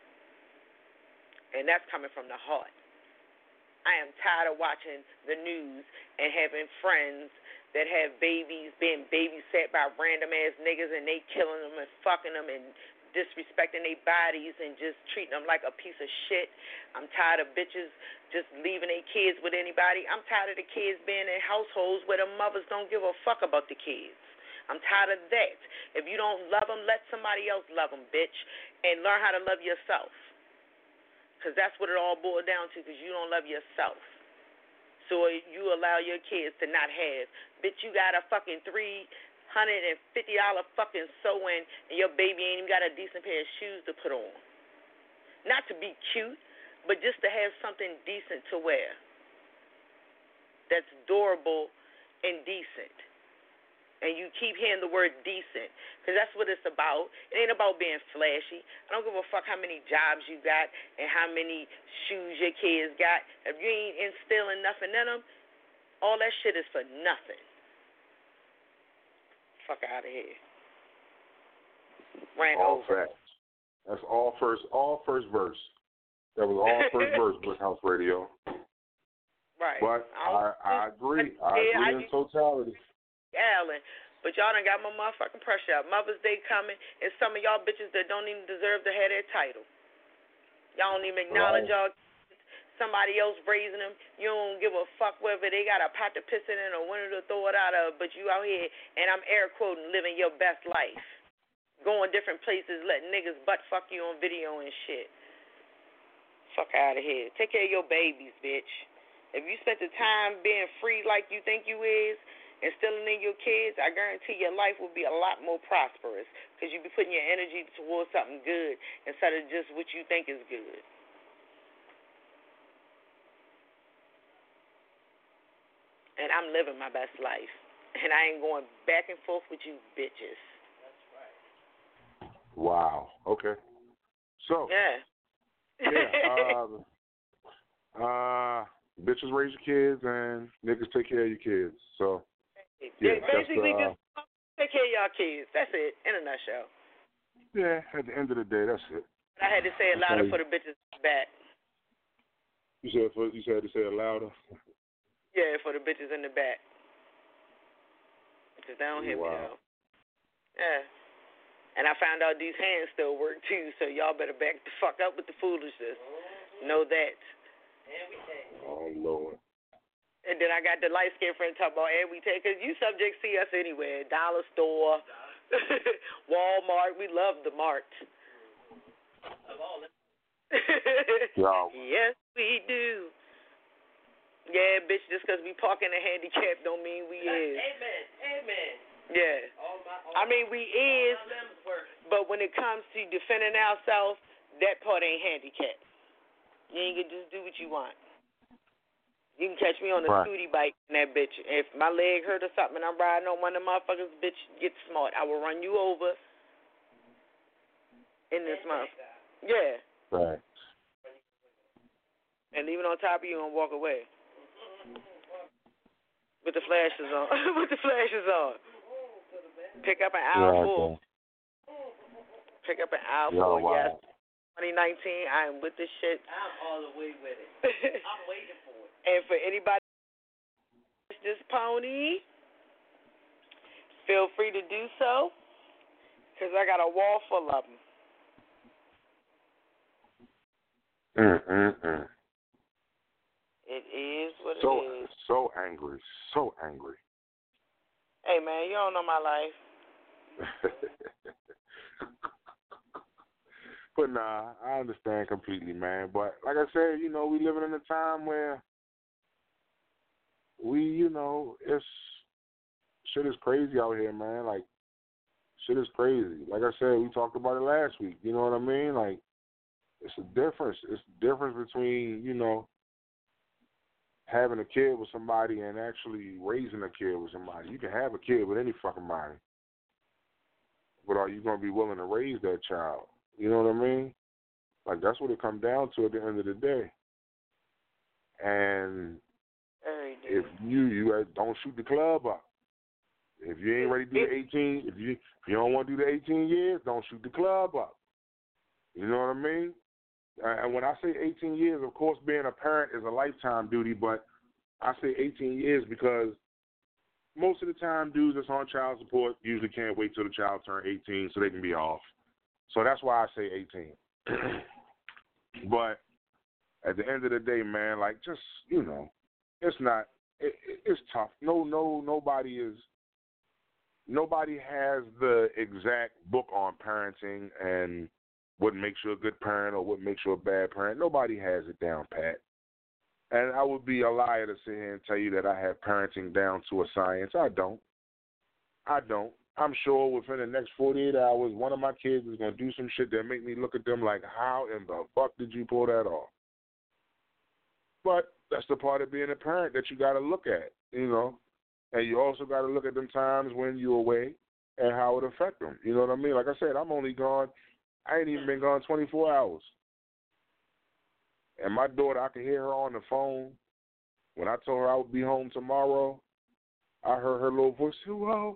And that's coming from the heart. I am tired of watching the news and having friends that have babies being babysat by random-ass niggas and they killing them and fucking them and disrespecting their bodies and just treating them like a piece of shit. I'm tired of bitches just leaving their kids with anybody. I'm tired of the kids being in households where the mothers don't give a fuck about the kids. I'm tired of that. If you don't love them, let somebody else love them, bitch, and learn how to love yourself. Because that's what it all boils down to, because you don't love yourself. So you allow your kids to not have. Bitch, you got a fucking $350 fucking sew-in, and your baby ain't even got a decent pair of shoes to put on. Not to be cute, but just to have something decent to wear. That's durable and decent. And you keep hearing the word decent, because that's what it's about. It ain't about being flashy. I don't give a fuck how many jobs you got and how many shoes your kids got. If you ain't instilling nothing in them, all that shit is for nothing. Fuck out of here. Ran all over. Facts. That's all first verse. That was all first verse, Brick House Radio. Right. But I agree. I agree in totality. Allen, but y'all done got my motherfucking pressure up. Mother's Day coming, and some of y'all bitches that don't even deserve to have that title. Y'all don't even acknowledge y'all. Somebody else raising them. You don't give a fuck whether they got a pot to piss it in or window to throw it out of, but you out here, and I'm air quoting, living your best life. Going different places, letting niggas butt fuck you on video and shit. Fuck out of here. Take care of your babies, bitch. If you spent the time being free like you think you is, instilling in your kids, I guarantee your life will be a lot more prosperous because you be putting your energy towards something good instead of just what you think is good. And I'm living my best life. And I ain't going back and forth with you bitches. That's right. Wow. Okay. So. Yeah. Bitches raise your kids and niggas take care of your kids. So. Yeah, basically, just take care of y'all kids. That's it, in a nutshell. Yeah, at the end of the day, that's it. But I had to say it louder for the bitches back. You had to say it louder? Yeah, for the bitches in the back. Because they don't hear me, though. Yeah. And I found out these hands still work, too, so y'all better back the fuck up with the foolishness. Know that. Oh, Lord. And then I got the light-skinned friend talking about we take, because you subjects see us anywhere. Dollar store, Walmart. We love the mart. Yes, we do. Yeah, bitch, just because we park in a handicap don't mean we is. Amen. Yeah. I mean, we is, but when it comes to defending ourselves, that part ain't handicapped. You ain't gonna just do what you want. You can catch me on a scooty bike in that bitch. If my leg hurt or something and I'm riding on one of the motherfuckers, bitch, get smart. I will run you over in this month. Yeah. Right. And leave it on top of you and walk away. With the flashes on. With the flashes on. Pick up an hour full. Pick up an hour full, yes. 2019, I am with this shit. I'm all the way with it. I'm waiting for it. And for anybody this pony, feel free to do so, because I got a wall full of them. Mm-mm-mm. It is what it is. So angry. So angry. Hey, man, you don't know my life. But nah, I understand completely, man. But like I said, we living in a time where it's shit is crazy out here, man. Like, shit is crazy. Like I said, we talked about it last week. You know what I mean? Like, it's a difference. It's the difference between, having a kid with somebody and actually raising a kid with somebody. You can have a kid with any fucking body. But are you going to be willing to raise that child? You know what I mean? Like, that's what it comes down to at the end of the day. And if you don't shoot the club up. If you ain't ready to do the 18, if you don't want to do the 18 years, don't shoot the club up. You know what I mean? And when I say 18 years, of course, being a parent is a lifetime duty, but I say 18 years because most of the time dudes that's on child support usually can't wait till the child turns 18 so they can be off. So that's why I say 18. But at the end of the day, man, like, just, it's not, it's tough. Nobody has the exact book on parenting and what makes you a good parent or what makes you a bad parent. Nobody has it down pat. And I would be a liar to sit here and tell you that I have parenting down to a science. I don't. I'm sure within the next 48 hours, one of my kids is going to do some shit that make me look at them like, how in the fuck did you pull that off? But that's the part of being a parent that you got to look at, And you also got to look at them times when you're away and how it affect them. You know what I mean? Like I said, I'm only gone. I ain't even been gone 24 hours. And my daughter, I could hear her on the phone. When I told her I would be home tomorrow, I heard her little voice say, well,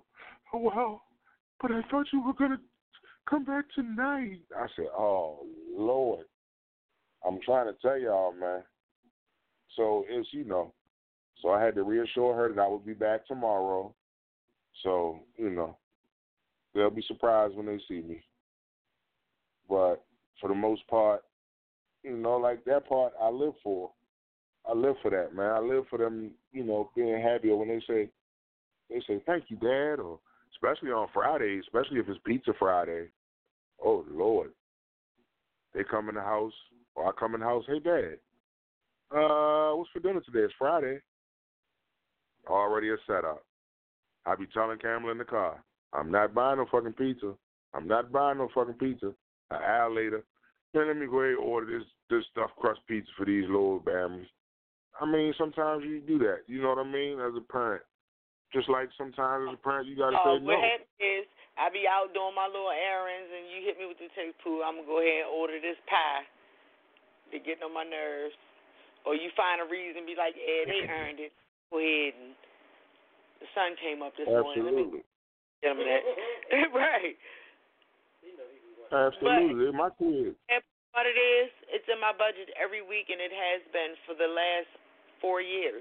but I thought you were going to come back tonight. I said, oh, Lord. I'm trying to tell y'all, man. So it's, so I had to reassure her that I would be back tomorrow. So, they'll be surprised when they see me. But for the most part, like that part I live for. I live for that, man. I live for them, being happy when they say, thank you, Dad, or especially on Friday, especially if it's Pizza Friday. Oh, Lord. They come in the house, or I come in the house, hey, Dad, what's for dinner today? It's Friday. Already a setup. I be telling Cameron in the car, I'm not buying no fucking pizza. An hour later, man, let me go ahead and order this stuffed crust pizza for these little Bammies. I mean, sometimes you do that. You know what I mean? As a parent. Just like sometimes as a parent, you got to say no. What happens is I be out doing my little errands, and you hit me with the text pool. I'm going to go ahead and order this pie to get on my nerves. Or you find a reason, be like, yeah, they earned it. Go ahead. And the sun came up this morning. Let me get them that. Right. Absolutely. But my kids. What it is, it's in my budget every week, and it has been for the last 4 years.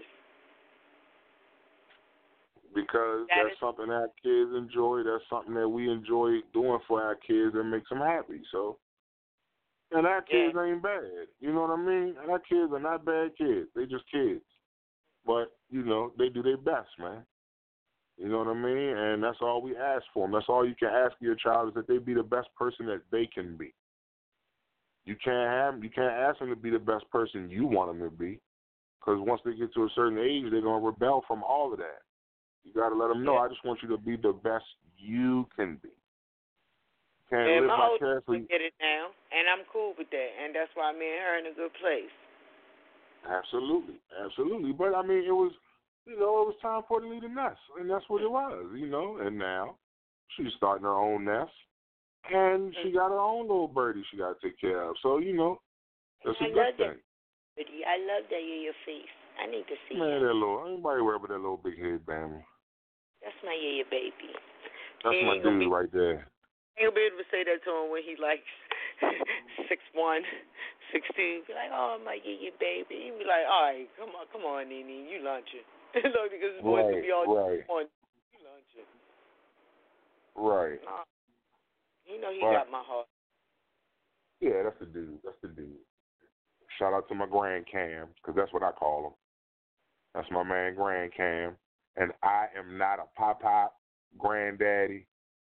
Because that's something that kids enjoy. That's something that we enjoy doing for our kids that makes them happy. So, and our kids ain't bad. You know what I mean? And our kids are not bad kids. They just kids. But, they do their best, man. You know what I mean? And that's all we ask for them. That's all you can ask your child is that they be the best person that they can be. You can't ask them to be the best person you want them to be, because once they get to a certain age, they're gonna rebel from all of that. You gotta let them know. I just want you to be the best you can be. Can't and live my vicariously. Get it now, and I'm cool with that, and that's why me and her in a good place. Absolutely. But I mean, it was time for her to leave the nest, and that's what it was, And now she's starting her own nest. And she got her own little birdie she got to take care of. So, that's a good thing. I love that in your face. I need to see that little, anybody worry about that little big head, Bammy. That's my yeah baby. That's my dude right there. You'll be able to say that to him when he likes 6'1", 6'2". Be like, oh, my yeah baby. He'll be like, all right, come on, Nene, you lunching. Look, because his voice will be all on. You lunching. Right. He got my heart. Yeah, that's the dude. shout out to my Grand Cam, because that's what I call him. That's my man, Grand Cam. And I am not a pop granddaddy.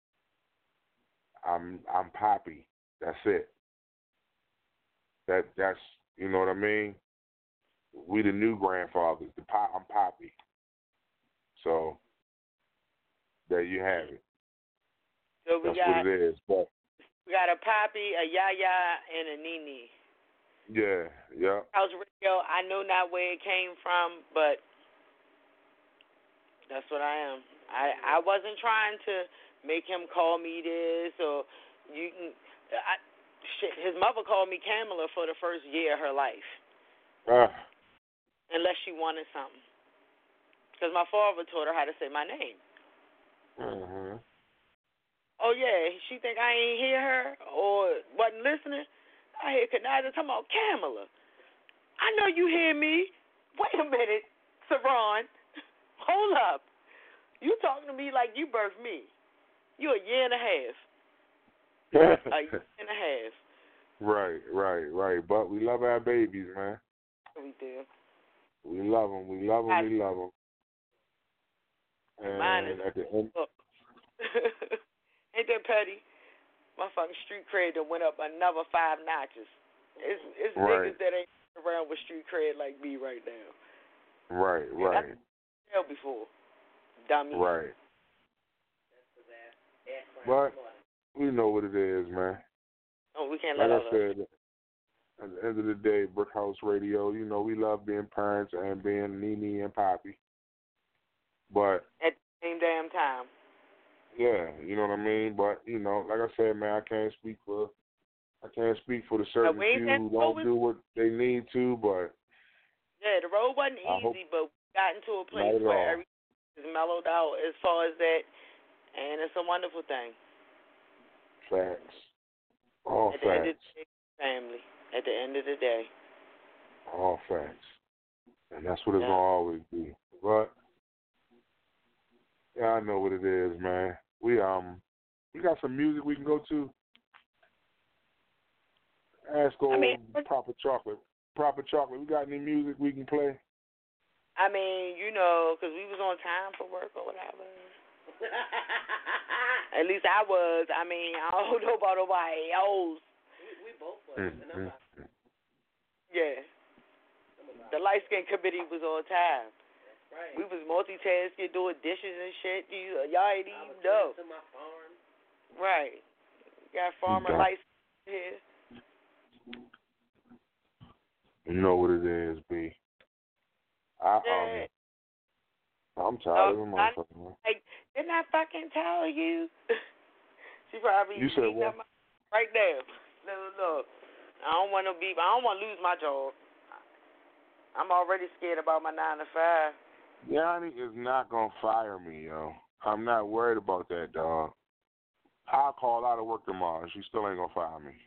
I'm Poppy. That's it. That's you know what I mean? We the new grandfathers. I'm Poppy. So there you have it. So that's what it is. But we got a Poppy, a Yaya, and a Nene. Yeah. House Radio, I know not where it came from, but that's what I am. I wasn't trying to make him call me this or you can. His mother called me Kamala for the first year of her life. Unless she wanted something. Because my father taught her how to say my name. Mm-hmm. Oh, yeah, she think I ain't hear her or wasn't listening. I hear Kanada talking about Kamala. I know you hear me. Wait a minute, Saron. Hold up. You talking to me like you birthed me. You a year and a half. A year and a half. Right. But we love our babies, man. We do. We love them. And mine is at the end, ain't that petty? My fucking street cred done went up another 5 notches. It's right. Niggas that ain't around with street cred like me right now. Right. I've been before. Dummy. Right. But we know what it is, man. Oh, we can't like let I said, at the end of the day, Brick House Radio, you know, we love being parents and being Nene and Poppy. But at the same damn time. Yeah, you know what I mean? But, you know, like I said, man, I can't speak for the certain few who don't do what they need to, but yeah, the road wasn't easy, but we got into a place where everything is mellowed out as far as that, and it's a wonderful thing. Facts. All at facts. The end of the day, family. At the end of the day. All facts. And that's what it's gonna always be. But yeah, I know what it is, man. We got some music we can go to. Proper Chocolate. We got any music we can play? I mean, you know, because we was on time for work or whatever. At least I was. I mean, I don't know about nobody else. We both was. Yeah. The light skin committee was on time. Right. We was multitasking, doing dishes and shit. Y'all ain't even know. To my farm. Right. Got farmer lights here. You know what it is, B. I'm tired of the motherfucker. Like, didn't I fucking tell you? She probably you said what? Right there. Look. I don't want to lose my job. I'm already scared about my 9 to 5. Yanni is not gonna fire me, yo. I'm not worried about that, dog. I'll call out of work tomorrow. She still ain't gonna fire me.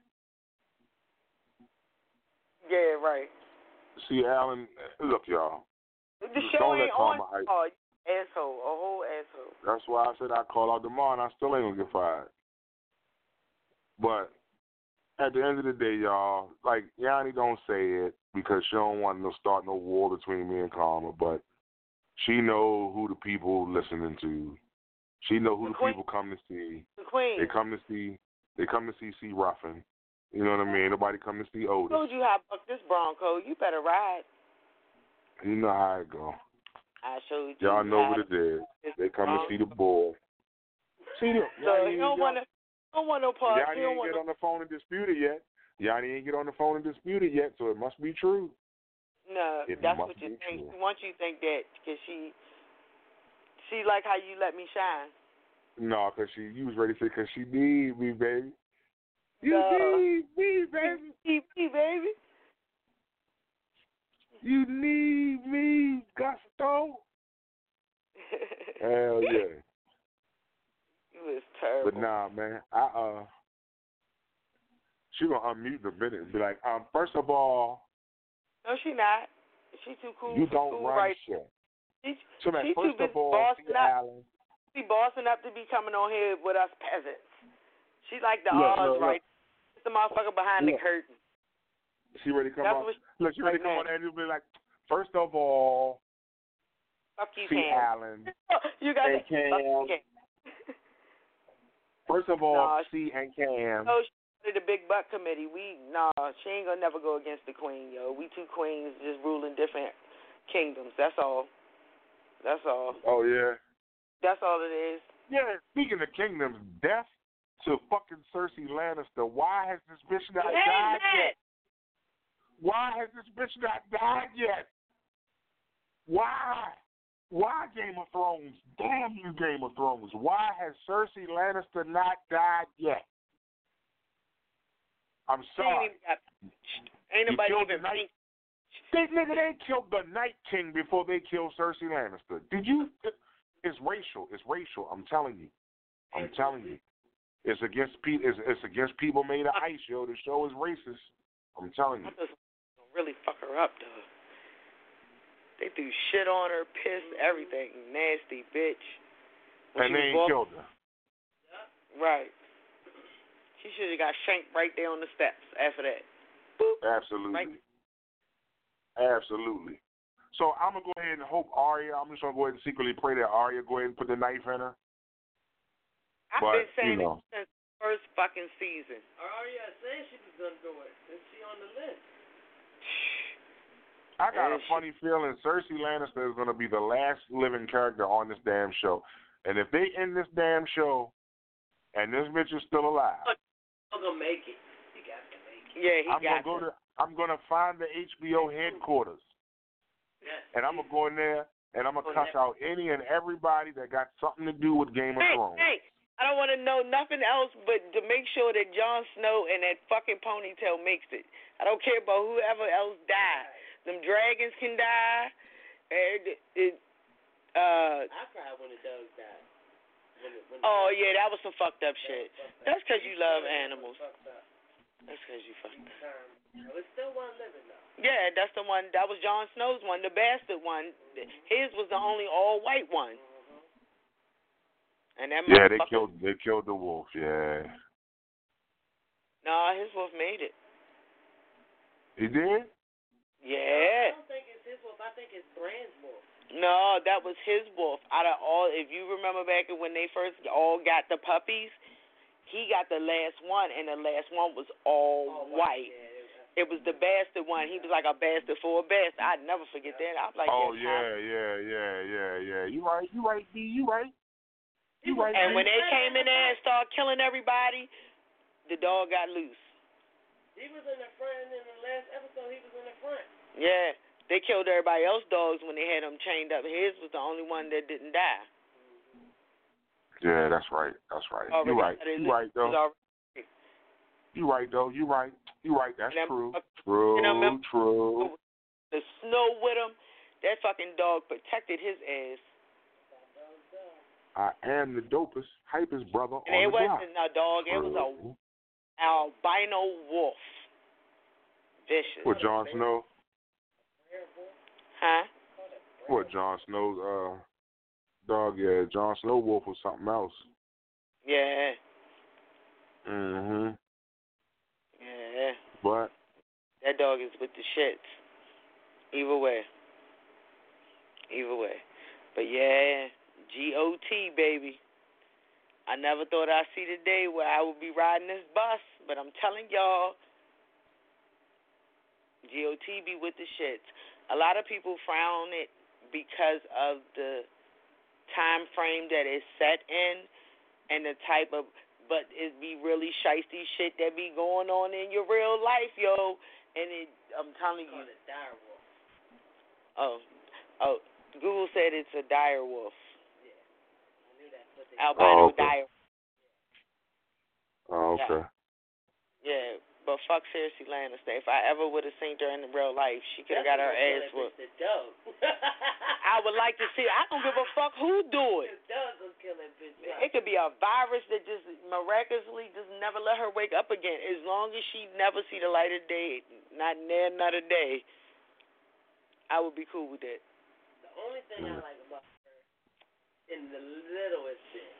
Yeah, right. See, Alan, look, y'all. The show ain't on. Oh, asshole, a whole asshole. That's why I said I'd call out tomorrow, and I still ain't gonna get fired. But at the end of the day, y'all, like, Yanni don't say it because she don't want to start no war between me and Karma, but she know who the people listening to. She know who the people come to see. The Queen. They come to see C. Ruffin. You know what I mean? Nobody come to see Otis. I told you how I bucked this Bronco. You better ride. You know how it go. I showed you. Y'all know what it is. They come to see the bull. See them. So you don't want no part. Yanni ain't get on the phone and dispute it yet. Yanni ain't get on the phone and dispute it yet, so it must be true. No, that's what you think. She wants you to think that because she like how you let me shine. No, because you was ready to say, because she need me, baby. You need me, baby. You need me, baby. You need me, Gusto. Hell yeah. You was terrible. But nah, man, she gonna unmute in a minute and be like, first of all. No, she not. She too cool. You don't cool run right. shit. She's first too of all, bossing up. Alan. She bossing up to be coming on here with us peasants. She like the odds, right? It's the motherfucker behind the curtain. She ready to come That's on. what Look, she ready to come on there and you'll be like, first of all, fuck you, C. Cam. Allen. You got and to Cam. fuck you, Cam. First of all, Nah, C and Cam. Oh, she did the big butt committee. She ain't gonna never go against the queen, yo. We two queens just ruling different kingdoms. That's all. That's all. Oh, yeah. That's all it is. Yeah, speaking of kingdoms, death to fucking Cersei Lannister. Why has this bitch not died yet? Why has this bitch not died yet? Why? Why Game of Thrones? Damn you, Game of Thrones. Why has Cersei Lannister not died yet? I'm sorry. Ain't nobody even think. They killed the Night King before they killed Cersei Lannister. Did you? It's racial. It's racial. I'm telling you. I'm telling you. It's against people made of ice, yo. The show is racist. I'm telling you. Really fuck her up, though. They threw shit on her, piss, everything. Nasty bitch. And they ain't killed her. Right. She should have got shanked right there on the steps after that. Boop. Absolutely. Right. Absolutely. So I'm going to go ahead and hope Arya, I'm just going to go ahead and secretly pray that Arya go ahead and put the knife in her. I've been saying it since the first fucking season. Arya said she was going to do it. Is she on the list? I got a funny feeling Cersei Lannister is going to be the last living character on this damn show. And if they end this damn show and this bitch is still alive, I'm going to make it. He got to make it. Yeah, I'm going to find the HBO headquarters. Yes. And I'm going to go in there and I'm going to cuss out any and everybody that got something to do with Game of Thrones. Hey, I don't want to know nothing else but to make sure that Jon Snow and that fucking ponytail makes it. I don't care about whoever else dies. Them dragons can die. I cried when the dogs died. Yeah, that was some fucked up shit. That's because you love animals. That's because you fucked up. It's still one living, though. Yeah, that's the one. That was Jon Snow's one, the bastard one. His was the only all-white one. And that they killed the wolf, yeah. Nah, his wolf made it. He did? Yeah. I don't think it's his wolf. I think it's Bran's wolf. No, that was his wolf. Out of all, if you remember back when they first all got the puppies, he got the last one, and the last one was all white. Yeah, it was the bastard one. He was like a bastard for a bastard. I'd never forget that. I was like, yeah. You right, B. You right. And when they came in there and started killing everybody, the dog got loose. He was in the front, and in the last episode, he was in the front. Yeah, they killed everybody else's dogs when they had them chained up. His was the only one that didn't die. Yeah, that's right. You're right. You're right, though. You're right, though. You're right. That's true. True. The snow with him, that fucking dog protected his ass. I am the dopest, hypest brother and on it the block. wasn't a dog. It was a albino wolf. Vicious. What, Jon Snow? Huh? What, Jon Snow's dog? Yeah, Jon Snow wolf was something else. Yeah. Mhm. Yeah. But that dog is with the shits. Either way. But yeah, GOT, baby. I never thought I'd see the day where I would be riding this bus, but I'm telling y'all, GOT be with the shits. A lot of people frown it because of the time frame that it's set in and the type of, but it be really shiesty shit that be going on in your real life, yo. And I'm telling you. It's a dire wolf. Oh, Google said it's a dire wolf. Yeah, I knew that. Albino dire. Oh, okay. Yeah, but fuck Cersei Lannister. If I ever would have seen her in real life, she could have got her ass whooped. I would like to see. I don't give a fuck who do it. It could be a virus that just miraculously just never let her wake up again. As long as she never see the light of day, not another day, I would be cool with that. The only thing I like about her, in the littlest bit,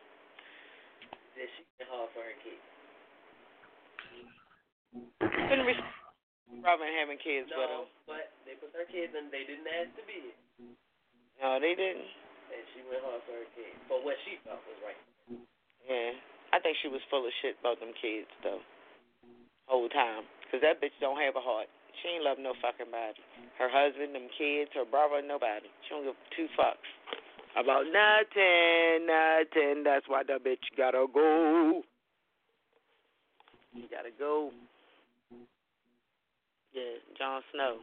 that she can haul for her kids. brother and having kids with him. No, but they put her kids in. They didn't ask to be it. No, they didn't. And she went hard for her kids. For what she felt was right. Yeah. I think she was full of shit about them kids, though. Whole time. Because that bitch don't have a heart. She ain't love no fucking body. Her husband, them kids, her brother, nobody. She don't give two fucks about nothing. That's why that bitch gotta go. She gotta go. Yeah, Jon Snow.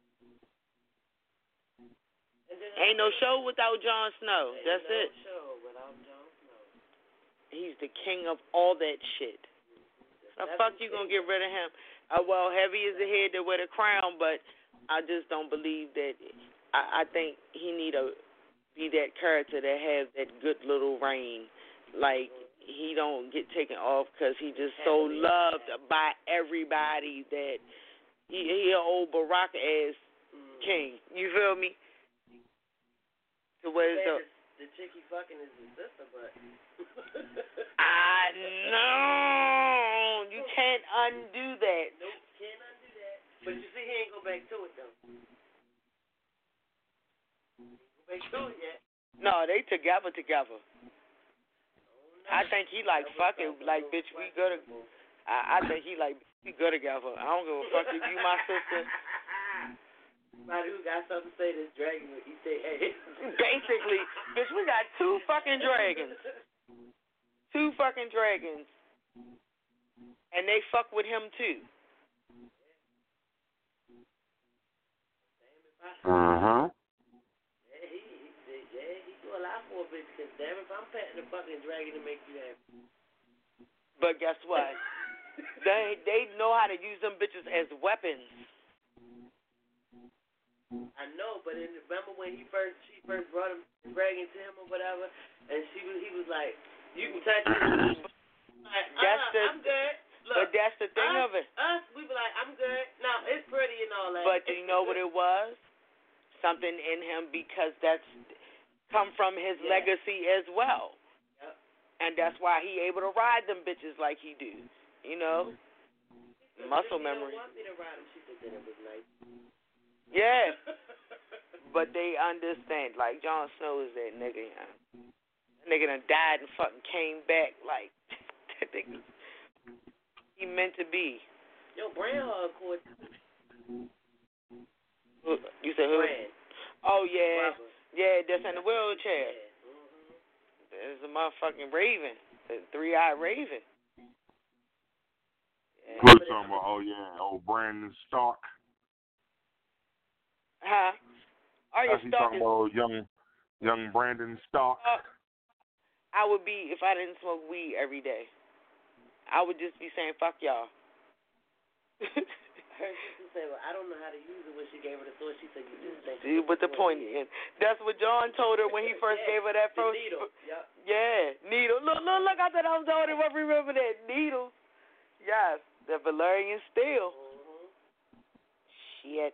Ain't no show without Jon Snow. That's it. Show without Jon Snow. He's the king of all that shit. How the fuck you gonna get rid of him? Well, heavy is the head that wear the crown, but I just don't believe that. I think he need to be that character that has that good little reign. Like, he don't get taken off because he just so loved by everybody that he an old Barack ass king. You feel me? So where's the chick he fucking is his sister, but I know you can't undo that. Nope, can't undo that. But you see, he ain't go back to it though. Go back to it yet? No, they together. I think he like fucking like bitch. We good. I think he like we good together. I don't give a fuck if you my sister. Somebody who got something to say this dragon, he say, hey. Basically, bitch, we got two fucking dragons. And they fuck with him too. Uh-huh. Yeah, he do a lot for a bitch, because damn if I'm petting a fucking dragon to make you happy. But guess what? they know how to use them bitches as weapons. I know, but remember when she first brought him dragon to him or whatever, and he was like, you can touch me. Like, I'm good. Look, but that's the thing of it. We be like, I'm good. No, it's pretty and all that. But do you know what it was? Something in him, because that's come from his legacy as well. Yep. And that's why he able to ride them bitches like he do. You know? Muscle memory. She don't want me to ride him. She said that it was nice. Yeah. But they understand. Like, Jon Snow is that nigga. That nigga done died and fucking came back. Like, that nigga, he meant to be. Yo, Bran hardcore. You said who? Bran. Oh, yeah. Robert. Yeah, that's in the wheelchair. Yeah. Mm-hmm. There's a motherfucking raven. The three-eyed raven. Yeah. Who's talking about? Oh, yeah. Old Brandon Stark. Huh? Arya He Stark talking is... about young Brandon Stark. I would be, if I didn't smoke weed every day, I would just be saying, fuck y'all. Her sister said, well, I don't know how to use it when she gave her the sword. She said, you just think. See, but the point is, that's what John told her when he first gave her that first. Needle. Yep. Yeah, needle. Look, I thought I was told him. I remember that needle. Yes, the Valerian steel. Mm-hmm. Shit.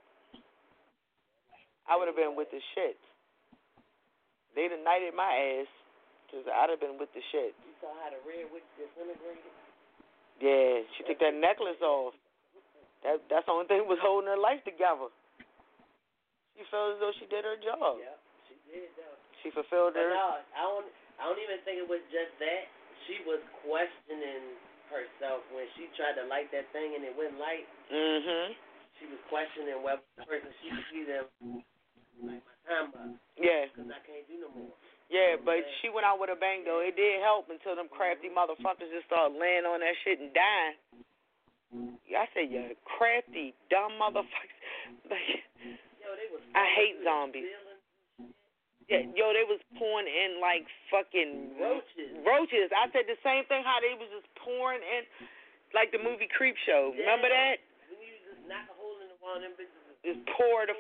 I would have been with the shit. They'd have knighted my ass, because I'd have been with the shit. You saw how the red witch disintegrated? Yeah, she took that necklace off. That's the only thing was holding her life together. She felt as though she did her job. Yep, she did, though. She fulfilled her. No, I don't even think it was just that. She was questioning herself when she tried to light that thing and it wouldn't light. Mm-hmm. She was questioning whether the person she could see them like my time up. Yeah. Because I can't do no more. Yeah, but she went out with a bang, though. It did help until them crafty motherfuckers just started laying on that shit and dying. I said, you crafty, dumb motherfuckers. Yo, they was I hate zombies. Yeah, yo, they was pouring in like fucking roaches. I said the same thing, how they was just pouring in like the movie Creep Show. Yeah. Remember that? When you just knock a hole in the wall and them bitches just pour the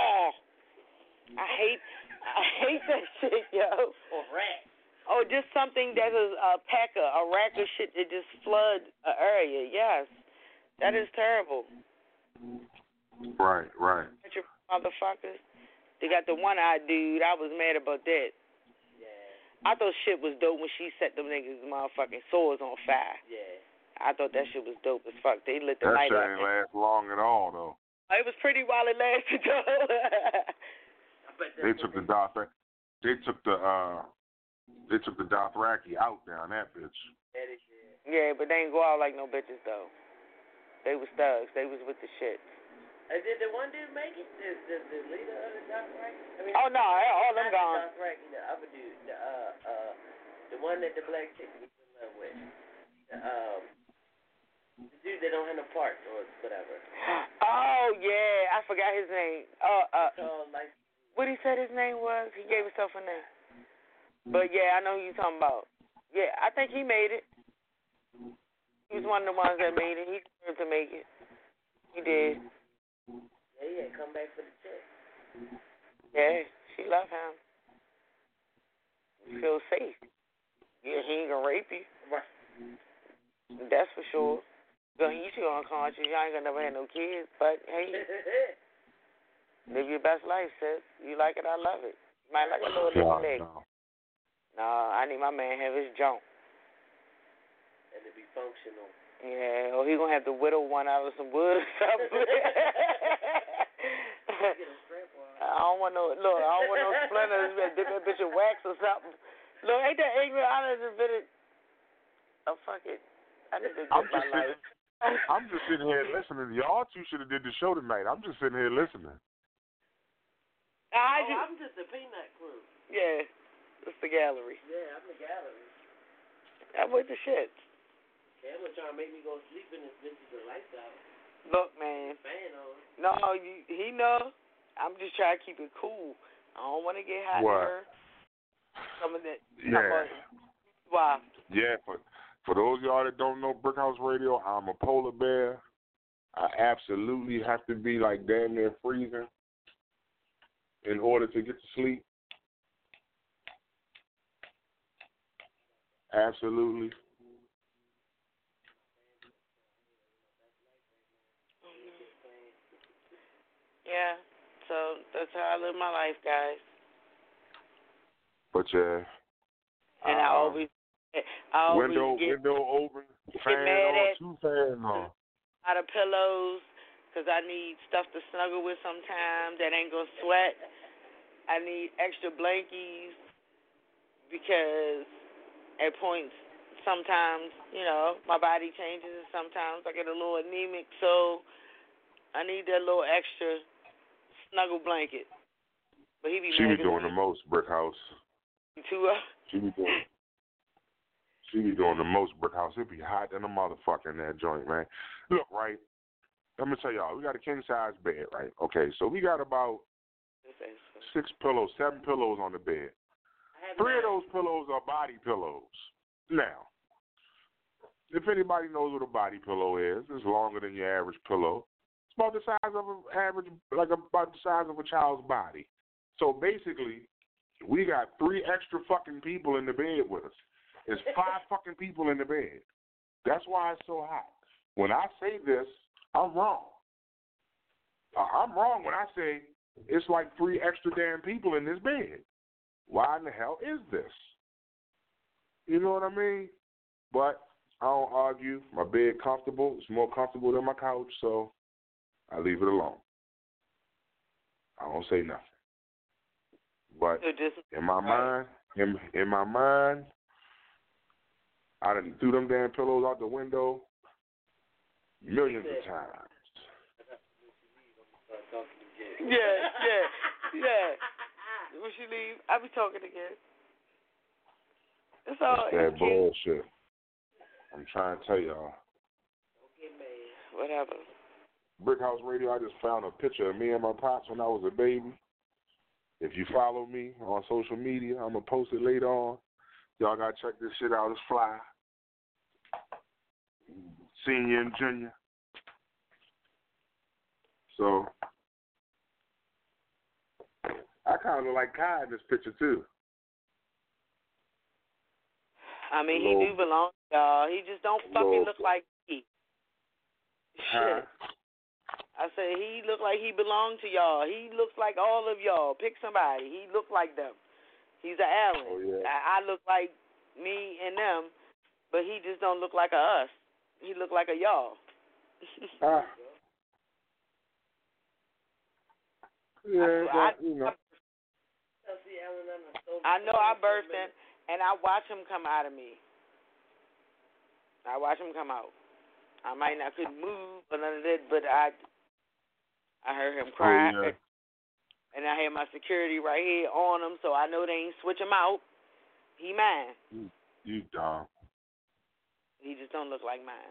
I hate that shit, yo. Or rats. Oh, just something that is a rack of shit that just flood an area. Yes, that is terrible. Right. Motherfuckers. They got the one-eyed dude. I was mad about that. Yeah. I thought shit was dope when she set them niggas' motherfucking swords on fire. Yeah. I thought that shit was dope as fuck. They lit the that night shit up. ain't last long at all, though. It was pretty while it lasted, though. They took the Dothraki. They took the Dothraki out down that bitch. Yeah, but they ain't go out like no bitches though. They was thugs. They was with the shit. Did the one dude make it? The leader of the Dothraki? Oh no, all them gone. The Dothraki, the other dude, the one that the black chick was in love with. The dude that don't have no parts or whatever. Oh yeah, I forgot his name. Like, What he said his name was? He gave himself a name. But yeah, I know who you're talking about. Yeah, I think he made it. He was one of the ones that made it. He deserved to make it. He did. Yeah, come back for the chick. Yeah, she loved him. You feel safe. Yeah, he ain't gonna rape you. Right. That's for sure. Gonna eat you unconscious. You ain't gonna never have no kids. But hey, live your best life, sis. You like it, I love it. You might like a little leg. No, I need my man to have his junk. And to be functional. Yeah, or he gonna have to whittle one out of some wood or something. I don't want no splinters. Dip that bitch in wax or something. Look, ain't that ignorant? I done invented. Oh fuck it. I need to get my life. I'm just sitting here listening. Y'all two should have did the show tonight. I'm just sitting here listening. I'm just a peanut crew. Yeah, it's the gallery. Yeah, I'm the gallery. I'm with the shit. Cameron trying to make me go sleep in this bitch with the lights out. Look, man. Fan on. No, he know. I'm just trying to keep it cool. I don't want to get hot What? in her. Some of that. Yeah. Why? Yeah, for those of y'all that don't know Brickhouse Radio, I'm a polar bear. I absolutely have to be like damn near freezing in order to get to sleep. Absolutely. Yeah, so that's how I live my life, guys. But yeah. And I always window open, fan on, two fans on. Out of pillows, because I need stuff to snuggle with sometimes that ain't gonna sweat. I need extra blankies because at points sometimes, my body changes and sometimes I get a little anemic, so I need that little extra snuggle blanket. But he be doing the most, Brickhouse. She be doing the most, Brickhouse. It be hot than a motherfucker in that joint, man. Look, right, let me tell y'all, we got a king-size bed, right? Okay, so we got about 7 pillows on the bed. 3 of those pillows are body pillows. Now, if anybody knows what a body pillow is, it's longer than your average pillow. It's about the size of about the size of a child's body. So basically, we got 3 extra fucking people in the bed with us. There's 5 fucking people in the bed. That's why it's so hot. When I say this, I'm wrong. I'm wrong when I say it's like 3 extra damn people in this bed. Why in the hell is this? You know what I mean? But I don't argue. My bed comfortable. It's more comfortable than my couch, so I leave it alone. I don't say nothing. But in my mind, I done threw them damn pillows out the window millions of times. Yeah. When she leave, I be talking again. It's all that bullshit. I'm trying to tell y'all. Don't get mad. Whatever. Brickhouse Radio, I just found a picture of me and my pops when I was a baby. If you follow me on social media, I'm going to post it later on. Y'all got to check this shit out. It's fly. Senior and junior. So, I kind of look like Kai in this picture, too. I mean, he do belong to y'all. He just don't fucking look like me. Shit. I said he look like he belonged to y'all. He looks like all of y'all. Pick somebody. He look like them. He's an Allen. Oh, yeah. I look like me and them, but he just don't look like us. He looked like a y'all. Yeah, but, I know I birthed him, and I watch him come out of me. I watch him come out. I might not couldn't move or none of that, but I heard him cry, and I had my security right here on him, so I know they ain't switch him out. He mine. You dumb. He just don't look like mine.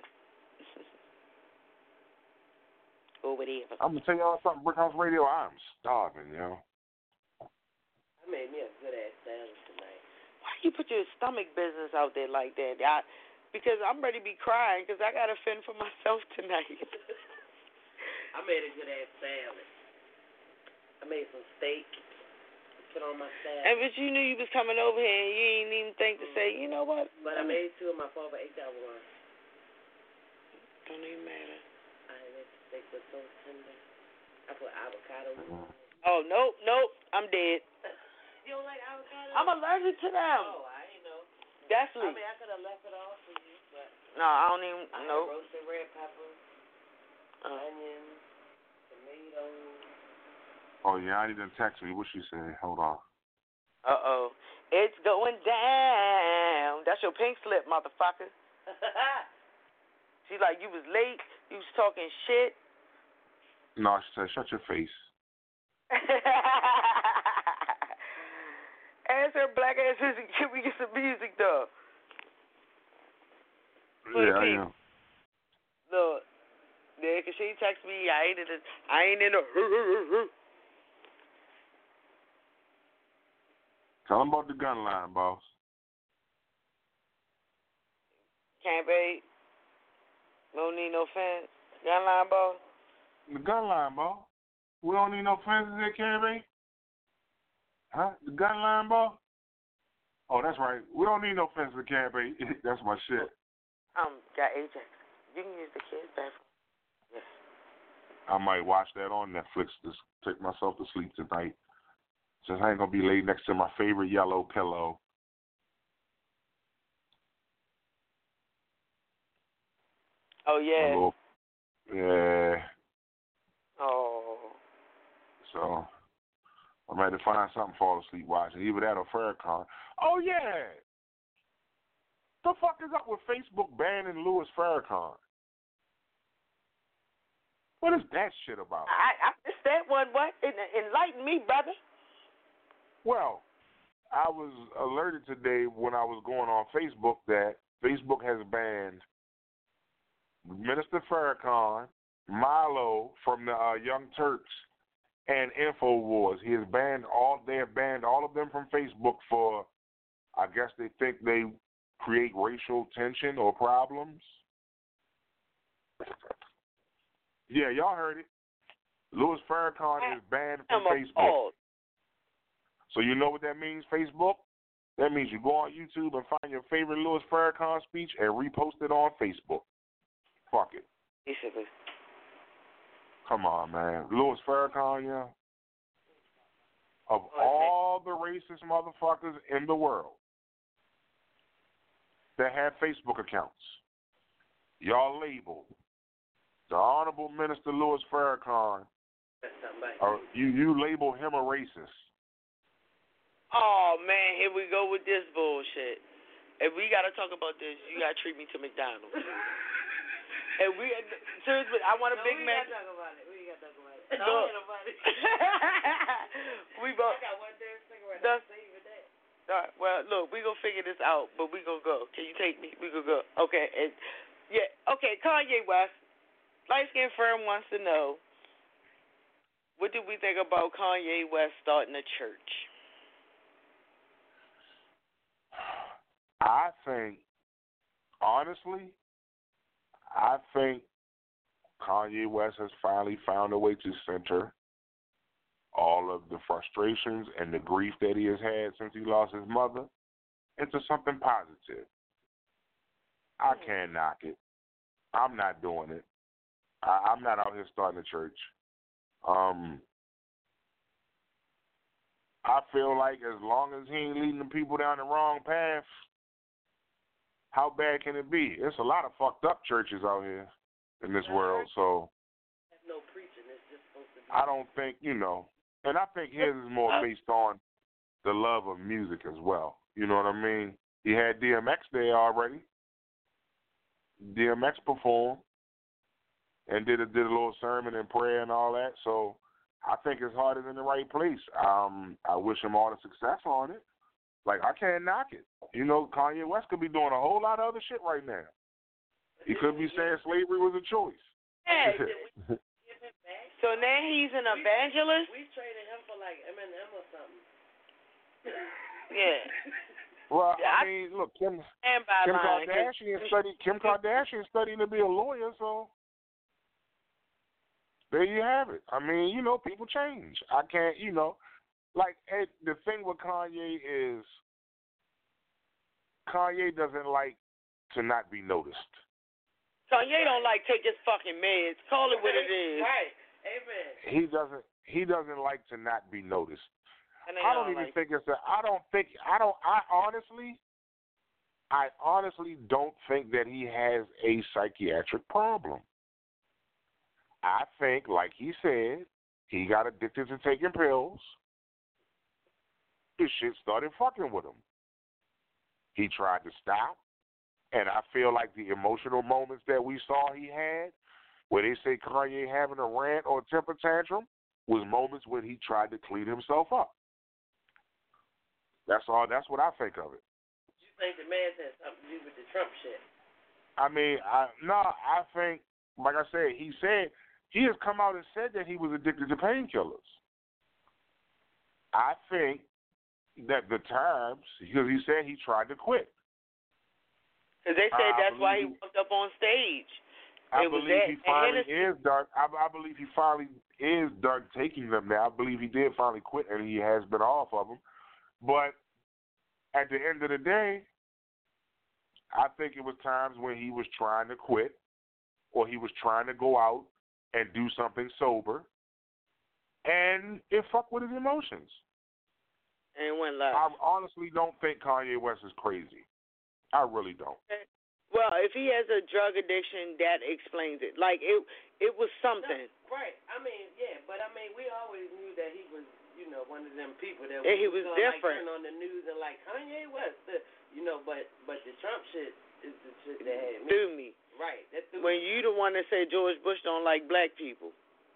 Over there. I'm gonna tell y'all something, Brickhouse Radio. I'm starving, yo. I made me a good ass salad tonight. Why you put your stomach business out there like that? Because I'm ready to be crying because I got to fend for myself tonight. I made a good ass salad. I made some steak. Put on my salad. And but you knew you was coming over here and you ain't even think to say, you know what? But I made two of my father ate that one. Don't even matter. I made the steak was so tender. I put avocado in it. Oh, nope. I'm dead. You don't like avocado? I'm allergic to them. Oh, I ain't know. Definitely. I mean, I could have left it off for you, but. No, I don't even know. Roasted red pepper, onions, tomatoes. Oh, yeah, I didn't text me. What she said? Hold on. Uh-oh. It's going down. That's your pink slip, motherfucker. She's like, you was late. You was talking shit. No, she said, shut your face. Ask her black ass, can we get some music, though? Yeah, I am. Look, yeah, because she texted me, I ain't in a... Tell them about the gun line, boss. Can't wait. Don't need no fence. Gun line, boss? The gun line, boss. We don't need no fences here, Can't wait. Huh? The gun line, boss? Oh, that's right. We don't need no fences at Can't wait. That's my shit. Got Ajax. You can use the kids' bathroom. Yes. I might watch that on Netflix to take myself to sleep tonight. Since I ain't gonna be laid next to my favorite yellow pillow. Oh yeah. Yeah. Oh. So I'm gonna have to find something to fall asleep watching. Either that or Farrakhan. Oh yeah. The fuck is up with Facebook banning Louis Farrakhan? What is that shit about? I missed that one. What? Enlighten me, brother. Well, I was alerted today when I was going on Facebook that Facebook has banned Minister Farrakhan, Milo from the Young Turks, and InfoWars. They have banned all of them from Facebook for, I guess they think they create racial tension or problems. Yeah, y'all heard it. Louis Farrakhan is banned from Facebook. So you know what that means, Facebook? That means you go on YouTube and find your favorite Louis Farrakhan speech and repost it on Facebook. Fuck it. Basically. Come on, man. Louis Farrakhan, yeah. Of all the racist motherfuckers in the world that have Facebook accounts, y'all label the Honorable Minister Louis Farrakhan, or you label him a racist. Oh, man, here we go with this bullshit. If we got to talk about this, you got to treat me to McDonald's. And seriously, I want a Big Mac. We got to talk about it. We got to talk about it. Look. We both. I got one damn cigarette. I'll save it that. All right, well, look, we going to figure this out, but we going to go. Can you take me? We going to go. Okay. And, yeah, okay, Kanye West. Light Skin Firm wants to know, what do we think about Kanye West starting a church? I think, honestly, Kanye West has finally found a way to center all of the frustrations and the grief that he has had since he lost his mother into something positive. I can't knock it. I'm not doing it. I'm not out here starting a church. I feel like as long as he ain't leading the people down the wrong path, how bad can it be? It's a lot of fucked up churches out here in this world, so no preaching. It's just supposed to be. I don't think, and I think his is more based on the love of music as well. You know what I mean? He had DMX there already. DMX performed and did a little sermon and prayer and all that. So I think his heart is in the right place. I wish him all the success on it. Like, I can't knock it. Kanye West could be doing a whole lot of other shit right now. He could be saying slavery was a choice. Hey, so now he's an evangelist? We traded him for like Eminem or something. Yeah. Well, I mean, look, Kim Kardashian studying to be a lawyer, so there you have it. I mean, people change. I can't, the thing with Kanye is Kanye doesn't like to not be noticed. Kanye don't like take his fucking meds. Call it what it is. Right. Amen. He doesn't like to not be noticed. I honestly don't think that he has a psychiatric problem. I think, like he said, he got addicted to taking pills. This shit started fucking with him. He tried to stop, and I feel like the emotional moments that we saw he had, where they say Kanye having a rant or a temper tantrum, was moments when he tried to clean himself up. That's all. That's what I think of it. You think the man has something to do with the Trump shit? I mean, I think, like I said, he has come out and said that he was addicted to painkillers. I think that the times, because he said he tried to quit. Because they said that's why he walked up on stage. I believe he finally is done. I believe he finally is done taking them now. I believe he did finally quit, and he has been off of them. But at the end of the day, I think it was times when he was trying to quit or he was trying to go out and do something sober, and it fucked with his emotions. And went left. I honestly don't think Kanye West is crazy. I really don't. Well, if he has a drug addiction, that explains it. Like, it was something. Right. I mean, yeah, but I mean, we always knew that he was, one of them people that he was different. Like, turn on the news and like Kanye West, but the Trump shit is the shit that had me. Threw me. Right. That threw when me. you the one that said George Bush don't like black people.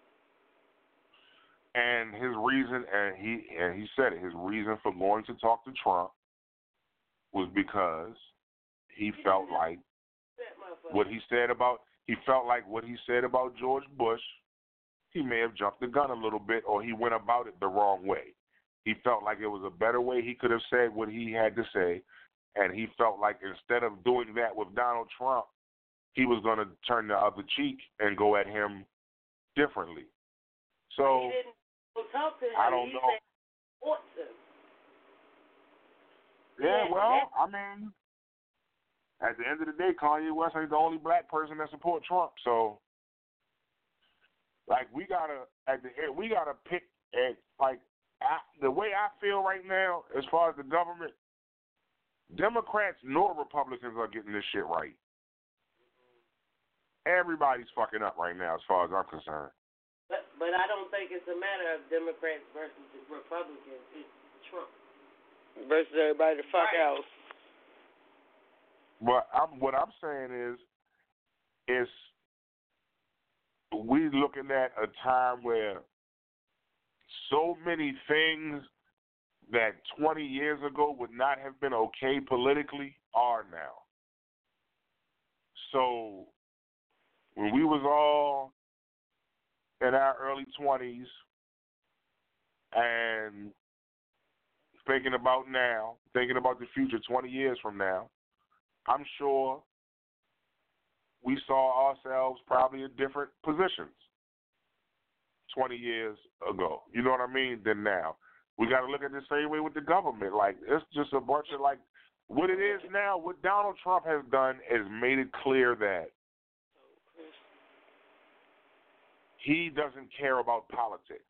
And his reason, and he said it, his reason for going to talk to Trump was because he felt like he felt like what he said about George Bush, he may have jumped the gun a little bit, or he went about it the wrong way. He felt like it was a better way he could have said what he had to say, and he felt like instead of doing that with Donald Trump, he was going to turn the other cheek and go at him differently. So he didn't talk to him. I don't know. Said, yeah, well, I mean, at the end of the day, Kanye West ain't the only black person that supports Trump. So, like, we gotta pick at the way I feel right now, as far as the government, Democrats nor Republicans are getting this shit right. Everybody's fucking up right now, as far as I'm concerned. But I don't think it's a matter of Democrats versus Republicans. It's Trump versus everybody the fuck else. What I'm saying is we looking at a time where so many things that 20 years ago would not have been okay politically are now. So when we was all in our early 20s and thinking about the future 20 years from now, I'm sure we saw ourselves probably in different positions 20 years ago. You know what I mean? Than now. We got to look at it the same way with the government. Like, it's just a bunch of, what it is now, what Donald Trump has done is made it clear that he doesn't care about politics.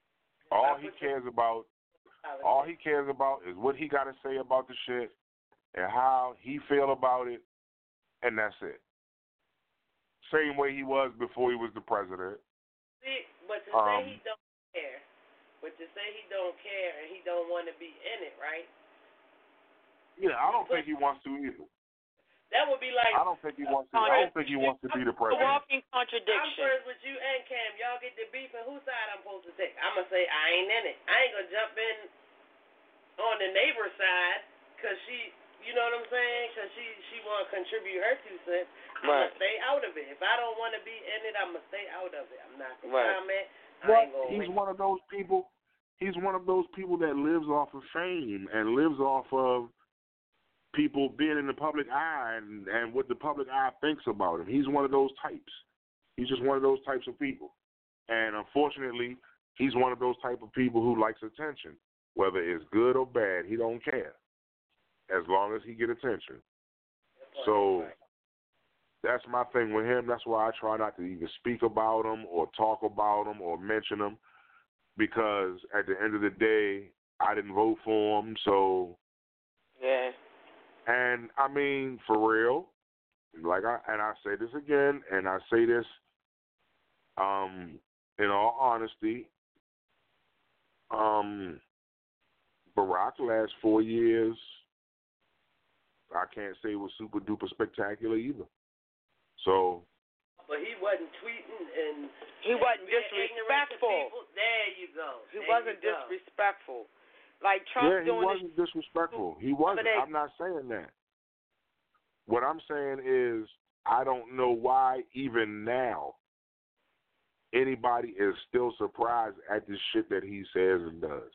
All he cares about is what he got to say about the shit and how he feel about it, and that's it. Same way he was before he was the president. See, but to say he don't care, and he don't want to be in it, right? Yeah, I don't think he wants to either. That would be like. I don't think he wants to. I don't think he wants to be the president. A walking contradiction. I'm first with you and Cam. Y'all get the beef, and whose side I'm supposed to take? I'm gonna say I ain't in it. I ain't gonna jump in on the neighbor's side because she, you know what I'm saying? Because she want to contribute her 2 cents. I'm gonna stay out of it. If I don't want to be in it, I'm gonna stay out of it. I'm not gonna comment. He's one of those people. He's one of those people that lives off of fame and lives off of people being in the public eye and what the public eye thinks about him. He's one of those types. He's just one of those types of people. And unfortunately, he's one of those type of people who likes attention. Whether it's good or bad, he don't care. As long as he get attention. So that's my thing with him. That's why I try not to even speak about him or talk about him or mention him. Because at the end of the day, I didn't vote for him, so yeah. And I mean, for real, I say this again, and I say this, in all honesty, Barack's last 4 years, I can't say it was super duper spectacular either. So. But he wasn't tweeting and. He wasn't disrespectful. There you go. He wasn't disrespectful. Like Trump he wasn't disrespectful. He wasn't. I'm not saying that. What I'm saying is I don't know why even now anybody is still surprised at this shit that he says and does.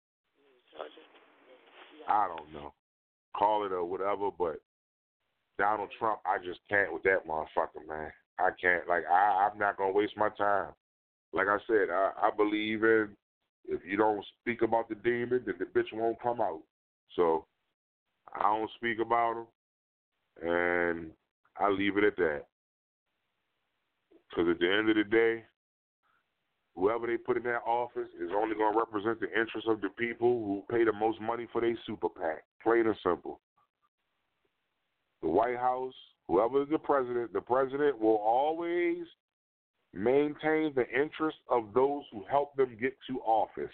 I don't know. Call it or whatever, but Donald Trump, I just can't with that motherfucker, man. I can't. Like, I'm not going to waste my time. Like I said, I believe in if you don't speak about the demon, then the bitch won't come out. So I don't speak about him, and I leave it at that. Because at the end of the day, whoever they put in that office is only going to represent the interests of the people who pay the most money for their super PAC. Plain and simple. The White House, whoever is the president will always maintain the interests of those who help them get to office.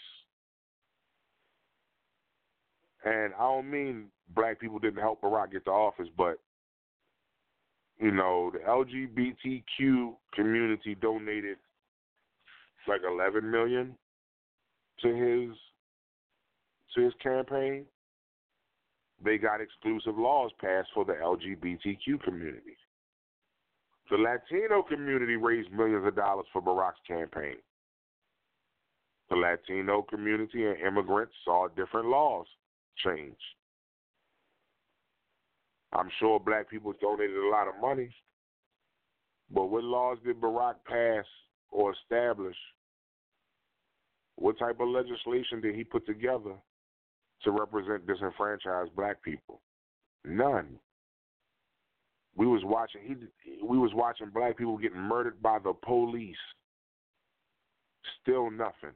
And I don't mean black people didn't help Barack get to office, but, you know, the LGBTQ community donated like $11 million to his campaign. They got exclusive laws passed for the LGBTQ community. The Latino community raised millions of dollars for Barack's campaign. The Latino community and immigrants saw different laws change. I'm sure black people donated a lot of money, but what laws did Barack pass or establish? What type of legislation did he put together to represent disenfranchised black people? None. We was watching black people getting murdered by the police. Still nothing.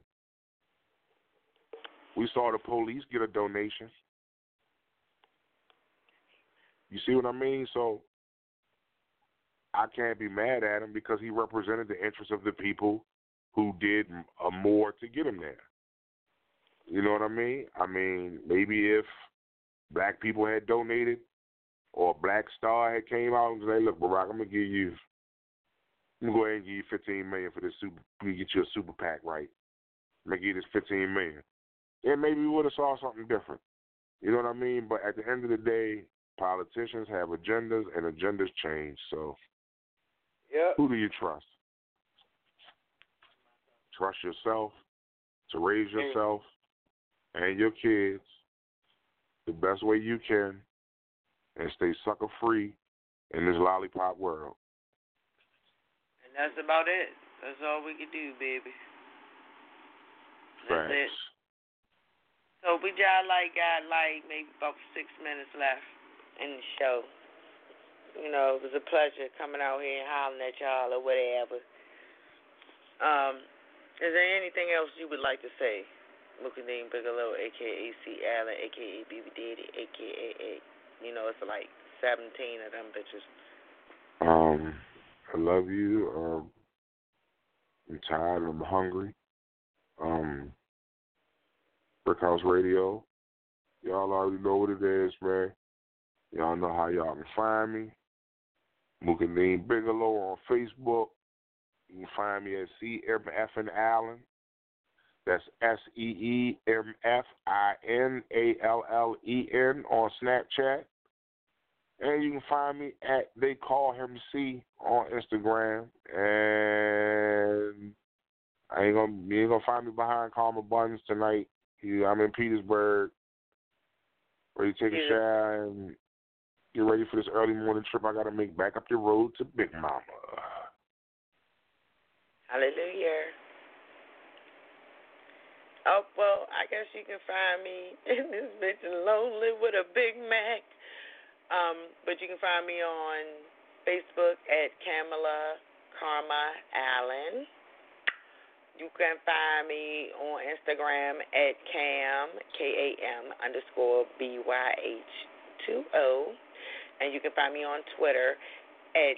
We saw the police get a donation. You see what I mean? So I can't be mad at him because he represented the interests of the people who did more to get him there. You know what I mean? I mean, maybe if black people had donated or Black Star had came out and said, look, Barack, I'm going to go ahead and give you $15 million for this you get you a super PAC, right? I'm going to give you this $15 million. Then maybe we would have saw something different. You know what I mean? But at the end of the day, politicians have agendas and agendas change. So who do you trust? Trust yourself to raise yourself and your kids the best way you can and stay sucker free in this lollipop world. And that's about it. That's all we can do, baby. That's it. So we got maybe about 6 minutes left in the show. You know, it was a pleasure coming out here and hollering at y'all or whatever. Is there anything else you would like to say? Mookie Dean Bigelow, a.k.a. C. Allen, a.k.a. BB Daddy, a.k.a. You know, it's like 17 of them bitches. I love you. I'm tired. I'm hungry. Brickhouse Radio. Y'all already know what it is, man. Y'all know how y'all can find me. Mukadeem Bigelow on Facebook. You can find me at CMF Allen. That's SEEMFINALLEN on Snapchat. And you can find me at They Call Him C on Instagram. And you ain't gonna find me behind Karma Buns tonight. I'm in Petersburg, ready to take a shower and get ready for this early morning trip I gotta make back up the road to Big Mama. Hallelujah. Oh, well, I guess you can find me in this bitch lonely with a Big Mac. But you can find me on Facebook at Kamala Karma Allen. You can find me on Instagram at KAM_BYH20. And you can find me on Twitter at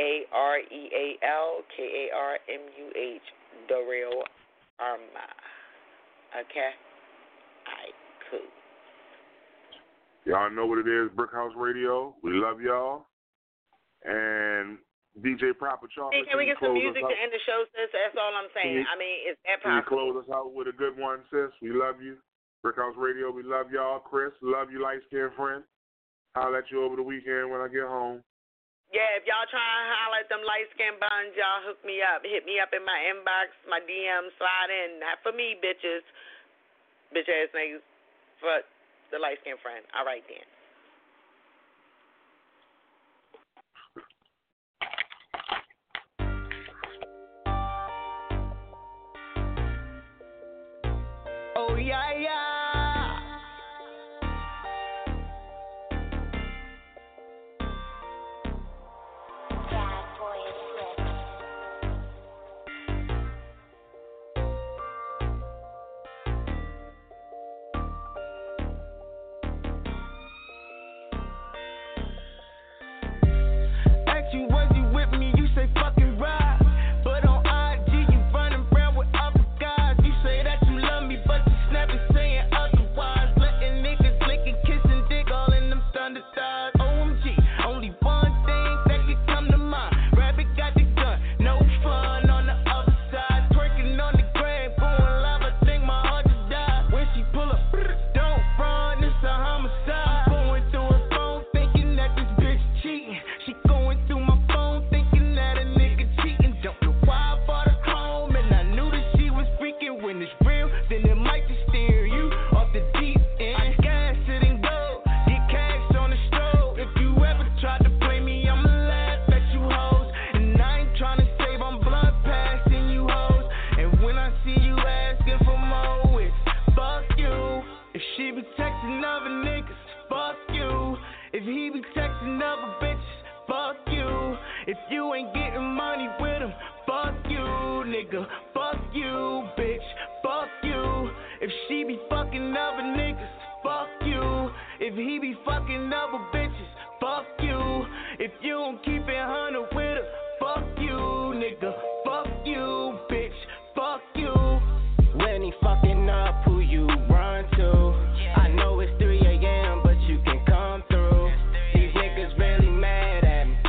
DAREALKARMUH, Darrell Arma. Okay? All right, cool. Y'all know what it is, Brickhouse Radio. We love y'all. And DJ Proper Chocolate. Hey, can we get some music to end the show, sis? That's all I'm saying. I mean, is that possible? Can you close us out with a good one, sis? We love you. Brickhouse Radio, we love y'all. Chris, love you, light-skinned friend. I'll let you over the weekend when I get home. Yeah, if y'all try and holler at them light-skinned buns, y'all hook me up. Hit me up in my inbox, my DM, slide in. Not for me, bitches. Bitch-ass niggas. For the light-skinned friend. All right, then. Oh, yeah, yeah. Ask you, was you with me? You say fucking right. But on IG, you running around with other guys. You say that you love me, but you snapping saying otherwise. Letting niggas lick and kiss and dig all in them thunder thighs. OMG, only one thing that could come to mind. Rabbit got the gun, no fun on the other side. Twerking on the grave, going live, I think my heart just died. When she pull up, don't run, it's a homicide. Going through her phone, thinking that this bitch cheating. She going through my phone, thinking that a nigga cheating. Don't know why I bought her home, and I knew that she was freaking. When it's real, then it might just steer you off the deep end. I gas it and go, get cash on the stroke. If you ever tried to play me, I'ma laugh at you hoes. And I ain't trying to save, I'm blood passing you hoes. And when I see you asking for more, it's fuck you. If she be texting other niggas, fuck you. If he be texting other bitches, fuck you. If you ain't getting money with him, fuck you, nigga. Fuck you, bitch. Fuck you. If she be fucking other niggas, fuck you. If he be fucking other bitches, fuck you. If you don't keep it 100 with her, fuck you, nigga. Fuck you, bitch. Fuck you. When he fucking up, who you run to? I know it's 3 a.m., but you can come through. These niggas really mad at me,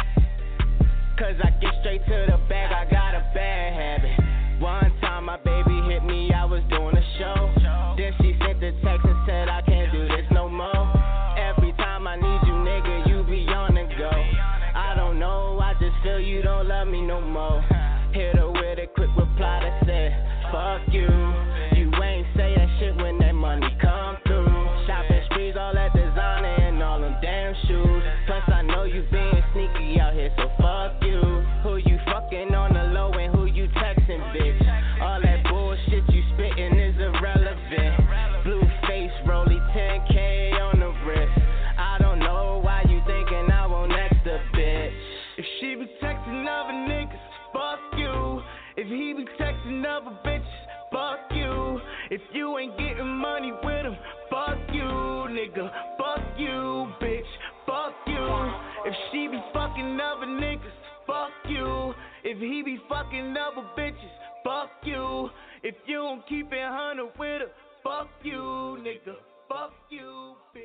'cause I get straight to the bag, I got a bad habit. One time my baby hit me, I was doing a show. Then she sent the text and said I can't do this no more. Every time I need you, nigga, you be on the go. I don't know, I just feel you don't love me no more. Hit her with a quick reply that said, fuck you. You ain't say that shit when that money come through. Shopping sprees, all that designer and all them damn shoes. Plus I know you being sneaky out here, so fuck you. Who you fucking on the low and who you texting, bitch? All that bullshit you spitting is irrelevant. Blue face, rollie 10K on the wrist. I don't know why you thinking I won't next a bitch. If she be texting other niggas, fuck you. If he be texting other bitches, fuck you. If you ain't getting money with him, fuck you, nigga. Fuck you, bitch. Fuck If he be fucking other bitches, fuck you. If you don't keep it 100 with her, fuck you, nigga. Fuck you, bitch.